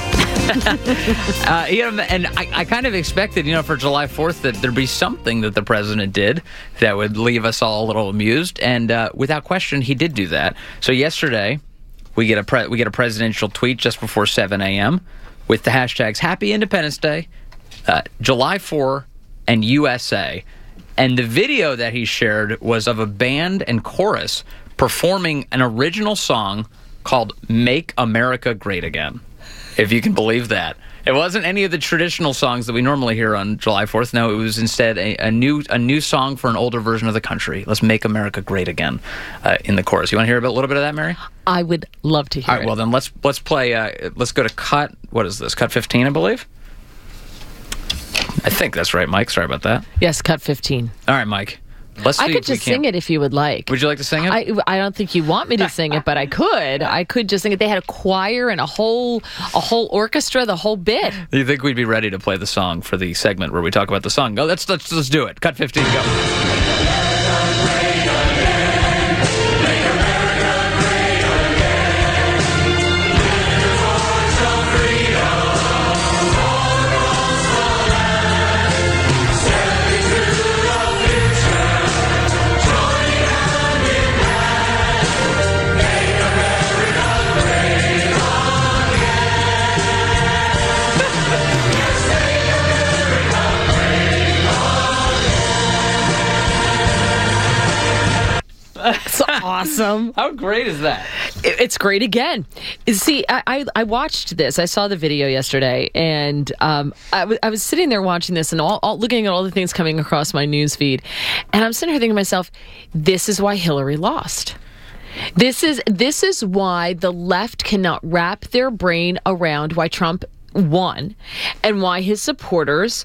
And I kind of expected, for July 4th that there'd be something that the president did that would leave us all a little amused. And without question, he did do that. So yesterday, we get a presidential tweet just before 7 a.m. with the hashtags Happy Independence Day, July 4, and USA. And the video that he shared was of a band and chorus performing an original song called Make America Great Again, if you can believe that. It wasn't any of the traditional songs that we normally hear on July 4th. No, it was instead a new song for an older version of the country. Let's make America great again in the chorus. You want to hear a little bit of that, Mary? I would love to hear All right, well, then let's play, let's go to cut, what is this, cut 15, I believe? I think that's right, Mike. Sorry about that. Yes, cut 15. All right, Mike. Let's see. I could just sing it if you would like. Would you like to sing it? I don't think you want me to sing it, but I could. I could just sing it. They had a choir and a whole orchestra, the whole bit. Do you think we'd be ready to play the song for the segment where we talk about the song? Go. Let's do it. Cut 15. Go. It's awesome. How great is that? It's great again. See, I watched this. I saw the video yesterday, and I was sitting there watching this and all looking at all the things coming across my news feed, and I'm sitting here thinking to myself, this is why Hillary lost. This is why the left cannot wrap their brain around why Trump won and why his supporters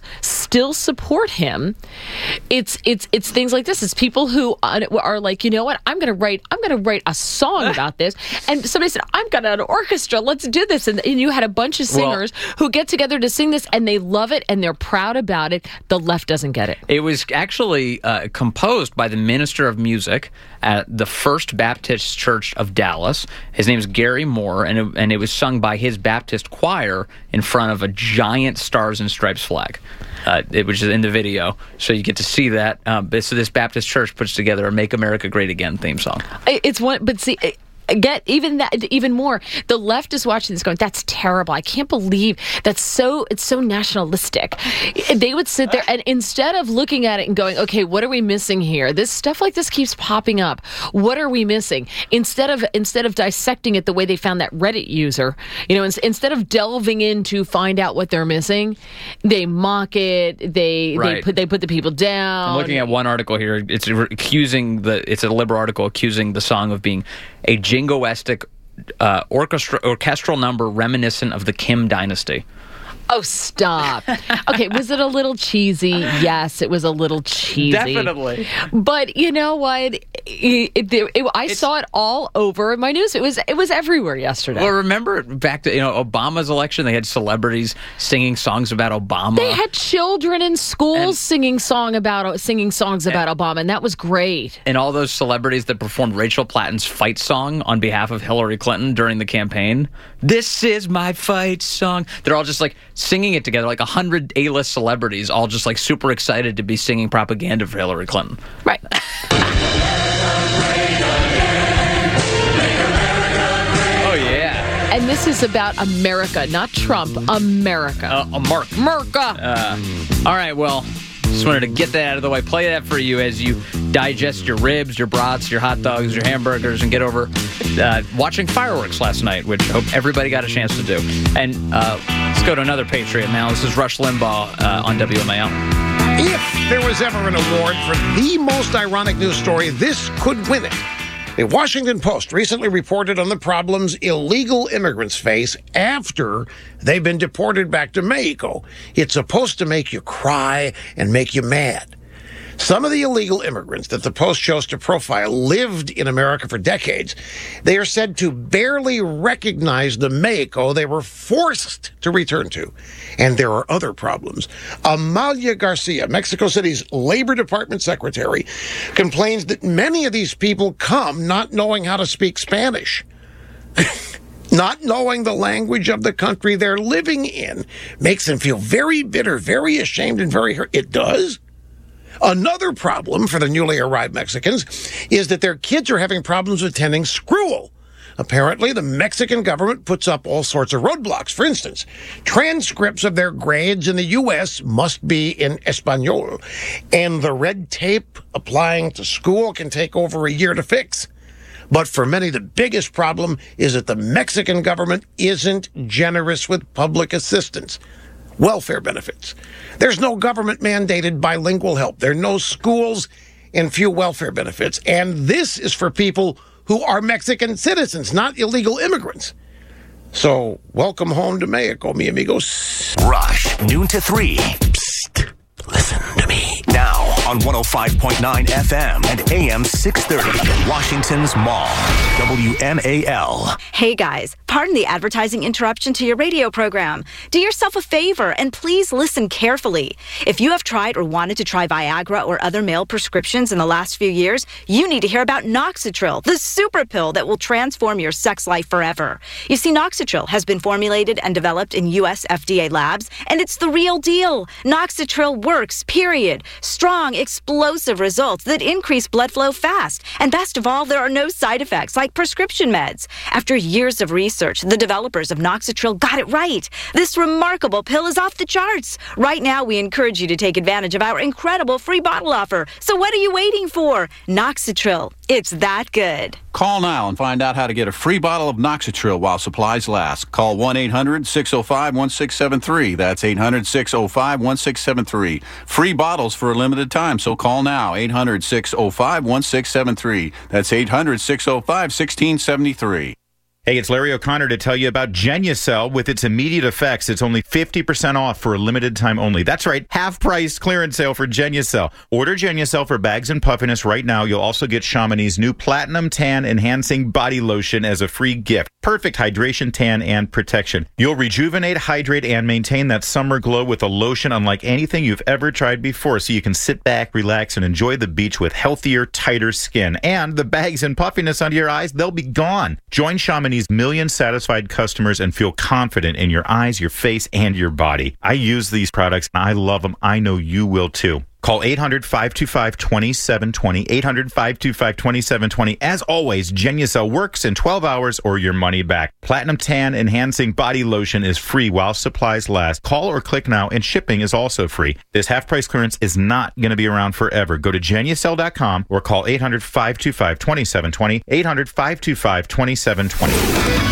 still support him. It's things like this. It's people who are like, you know what? I'm going to write a song about this. And somebody said, I've got an orchestra. Let's do this. And you had a bunch of singers who get together to sing this, and they love it and they're proud about it. The left doesn't get it. It was actually composed by the minister of music at the First Baptist Church of Dallas. His name is Gary Moore, and it was sung by his Baptist choir in front of a giant Stars and Stripes flag. It was in the video, so you get to see that. So this Baptist church puts together a "Make America Great Again" theme song. It's one, but see. Even more, the left is watching this going, that's terrible. I can't believe it's so nationalistic. They would sit there and instead of looking at it and going, okay, what are we missing here? This stuff like this keeps popping up. What are we missing? Instead of dissecting it the way they found that Reddit user, instead of delving in to find out what they're missing, they mock it. They put the people down. I'm looking at one article here. It's a liberal article accusing the song of being a jingoistic orchestral number reminiscent of the Kim dynasty. Oh, stop. Okay, was it a little cheesy? Yes, it was a little cheesy. Definitely. But you know what? I saw it all over my news. It was everywhere yesterday. Well, remember back to Obama's election, they had celebrities singing songs about Obama. They had children in schools singing songs about Obama, and that was great. And all those celebrities that performed Rachel Platten's fight song on behalf of Hillary Clinton during the campaign. This is my fight song. They're all just like singing it together, like 100 A-list celebrities, all just like super excited to be singing propaganda for Hillary Clinton. Right. Oh, yeah. And this is about America, not Trump. America. America. All right, well, just wanted to get that out of the way. Play that for you as you digest your ribs, your brats, your hot dogs, your hamburgers, and get over watching fireworks last night, which I hope everybody got a chance to do. And let's go to another Patriot now. This is Rush Limbaugh on WMAL. If there was ever an award for the most ironic news story, this could win it. The Washington Post recently reported on the problems illegal immigrants face after they've been deported back to Mexico. It's supposed to make you cry and make you mad. Some of the illegal immigrants that the Post chose to profile lived in America for decades. They are said to barely recognize the Mexico they were forced to return to. And there are other problems. Amalia Garcia, Mexico City's Labor Department secretary, complains that many of these people come not knowing how to speak Spanish. Not knowing the language of the country they're living in makes them feel very bitter, very ashamed, and very hurt. It does. Another problem for the newly arrived Mexicans is that their kids are having problems attending school. Apparently, the Mexican government puts up all sorts of roadblocks. For instance, transcripts of their grades in the U.S. must be in Espanol, and the red tape applying to school can take over a year to fix. But for many, the biggest problem is that the Mexican government isn't generous with public assistance. Welfare benefits. There's no government-mandated bilingual help. There are no schools and few welfare benefits. And this is for people who are Mexican citizens, not illegal immigrants. So, welcome home to Mexico, mi amigos. Rush, noon to 3. Psst, listen to me. Now on 105.9 FM and AM 630, Washington's Mall, WMAL. Hey guys, pardon the advertising interruption to your radio program. Do yourself a favor and please listen carefully. If you have tried or wanted to try Viagra or other male prescriptions in the last few years, you need to hear about Noxitril, the super pill that will transform your sex life forever. You see, Noxitril has been formulated and developed in U.S. FDA labs, and it's the real deal. Noxitril works, period. Strong, explosive results that increase blood flow fast. And best of all, there are no side effects like prescription meds. After years of research, the developers of Noxitril got it right. This remarkable pill is off the charts. Right now, we encourage you to take advantage of our incredible free bottle offer. So what are you waiting for? Noxitril. It's that good. Call now and find out how to get a free bottle of Noxitril while supplies last. Call 1-800-605-1673. That's 800-605-1673. Free bottles for a limited time, so call now. 800-605-1673. That's 800-605-1673. Hey, it's Larry O'Connor to tell you about Genucel. With its immediate effects, it's only 50% off for a limited time only. That's right, half-price clearance sale for Genucel. Order Genucel for bags and puffiness right now. You'll also get Chamonix's new Platinum Tan Enhancing Body Lotion as a free gift. Perfect hydration, tan, and protection. You'll rejuvenate, hydrate, and maintain that summer glow with a lotion unlike anything you've ever tried before, so you can sit back, relax, and enjoy the beach with healthier, tighter skin. And the bags and puffiness under your eyes, they'll be gone. Join Chamonix's million satisfied customers and feel confident in your eyes, your face, and your body. I use these products, and I love them. I know you will too. Call 800-525-2720, 800-525-2720. As always, Genucel works in 12 hours or your money back. Platinum Tan Enhancing Body Lotion is free while supplies last. Call or click now, and shipping is also free. This half-price clearance is not going to be around forever. Go to Genucel.com or call 800-525-2720, 800-525-2720.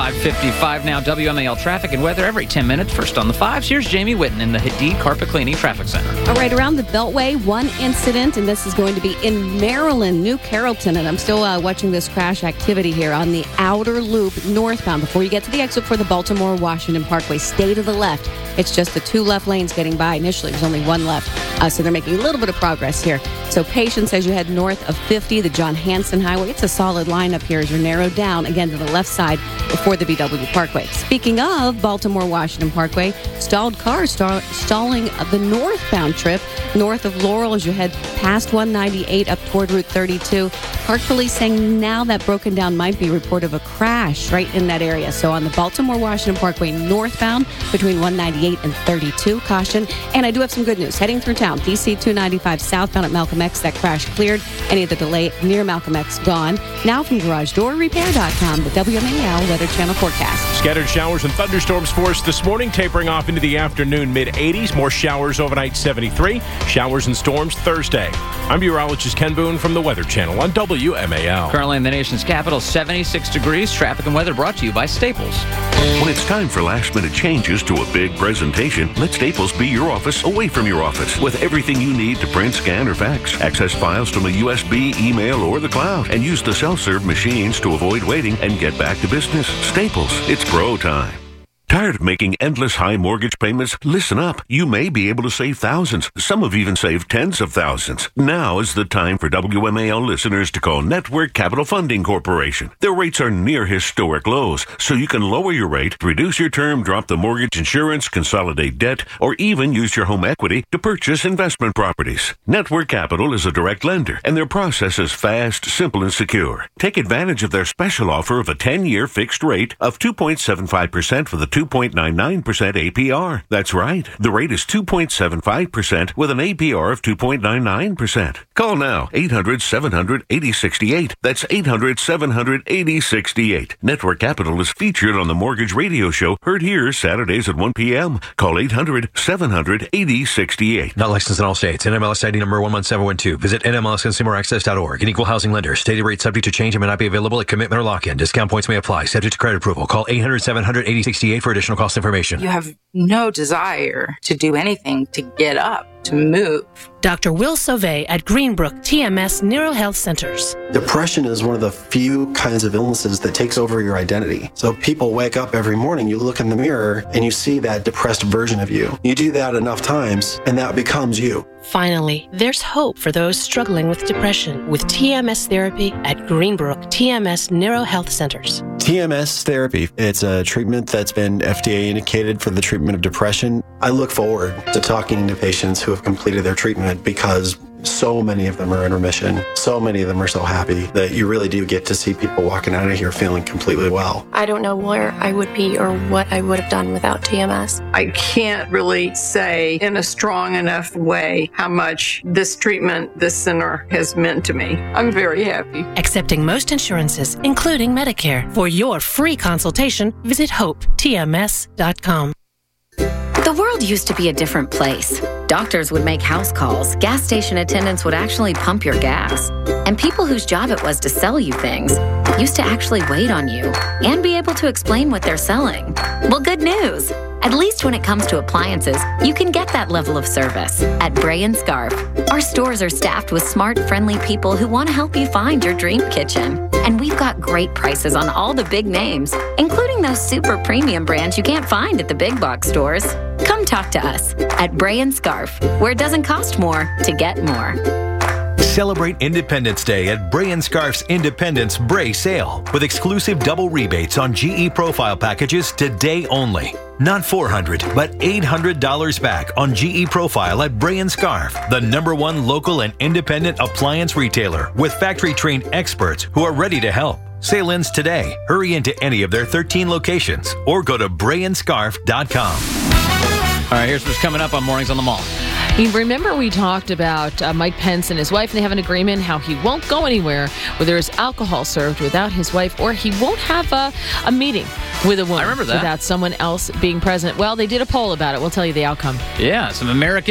5:55 now, WMAL traffic and weather every 10 minutes. First on the fives, here's Jamie Whitten in the Hadid Carpet Cleaning Traffic Center. All right, around the Beltway, one incident, and this is going to be in Maryland, New Carrollton, and I'm still watching this crash activity here on the outer loop northbound. Before you get to the exit for the Baltimore-Washington Parkway, stay to the left. It's just the two left lanes getting by. Initially, there's only one left, so they're making a little bit of progress here. So patience as you head north of 50, the John Hanson Highway. It's a solid lineup here as you're narrowed down, again, to the left side before the BW Parkway. Speaking of Baltimore-Washington Parkway, stalled cars stalling the northbound trip north of Laurel as you head past 198 up toward Route 32. Park Police saying now that broken down might be report of a crash right in that area. So on the Baltimore-Washington Parkway northbound between 198 and 32, caution. And I do have some good news. Heading through town, DC 295 southbound at Malcolm X, that crash cleared. Any of the delay near Malcolm X gone. Now from GarageDoorRepair.com, the WMAL Weather Channel forecast. Scattered showers and thunderstorms for us this morning, tapering off into the afternoon, mid-80s. More showers overnight, 73. Showers and storms Thursday. I'm meteorologist Ken Boone from the Weather Channel on WMAL. Currently in the nation's capital, 76 degrees. Traffic and weather brought to you by Staples. When it's time for last-minute changes to a big presentation, let Staples be your office away from your office with everything you need to print, scan, or fax. Access files from a USB, email, or the cloud, and use the self-serve machines to avoid waiting and get back to business. Staples, it's pro time. Tired of making endless high mortgage payments? Listen up. You may be able to save thousands. Some have even saved tens of thousands. Now is the time for WMAL listeners to call Network Capital Funding Corporation. Their rates are near historic lows, so you can lower your rate, reduce your term, drop the mortgage insurance, consolidate debt, or even use your home equity to purchase investment properties. Network Capital is a direct lender, and their process is fast, simple, and secure. Take advantage of their special offer of a 10-year fixed rate of 2.75% for the 2.99% APR. That's right. The rate is 2.75% with an APR of 2.99%. Call now. 800-700-8068. That's 800-700-8068. Network Capital is featured on the Mortgage Radio Show, heard here Saturdays at 1 p.m. Call 800-700-8068. Not licensed in all states. NMLS ID number 11712. Visit NMLSConsumerAccess.org. An equal housing lender. Stated rate subject to change and may not be available at commitment or lock-in. Discount points may apply. Subject to credit approval. Call 800-700-8068 for additional cost information. You have no desire to do anything to get up, to move. Dr. Will Sauvé at Greenbrook TMS Neuro Health Centers. Depression is one of the few kinds of illnesses that takes over your identity. So people wake up every morning, you look in the mirror, and you see that depressed version of you. You do that enough times, and that becomes you. Finally, there's hope for those struggling with depression with TMS therapy at Greenbrook TMS Neuro Health Centers. TMS therapy, it's a treatment that's been FDA indicated for the treatment of depression. I look forward to talking to patients who have completed their treatment because so many of them are in remission. So many of them are so happy that you really do get to see people walking out of here feeling completely well. I don't know where I would be or what I would have done without TMS. I can't really say in a strong enough way how much this treatment, this center has meant to me. I'm very happy. Accepting most insurances, including Medicare. For your free consultation, visit hopetms.com. The world used to be a different place. Doctors would make house calls, gas station attendants would actually pump your gas, and people whose job it was to sell you things used to actually wait on you and be able to explain what they're selling. Well, good news. At least when it comes to appliances, you can get that level of service at Bray & Scarf. Our stores are staffed with smart, friendly people who want to help you find your dream kitchen. And we've got great prices on all the big names, including those super premium brands you can't find at the big box stores. Come talk to us at Bray & Scarf, where it doesn't cost more to get more. Celebrate Independence Day at Bray & Scarf's Independence Bray sale with exclusive double rebates on GE Profile packages today only. Not $400, but $800 back on GE Profile at Bray & Scarf, the #1 local and independent appliance retailer with factory-trained experts who are ready to help. Sale ends today. Hurry into any of their 13 locations or go to brayandscarf.com. All right, here's what's coming up on Mornings on the Mall. You remember we talked about Mike Pence and his wife, and they have an agreement how he won't go anywhere where there is alcohol served without his wife, or he won't have a meeting with a woman I remember that. without someone else being present. Well, they did a poll about it. We'll tell you the outcome. Yeah, some American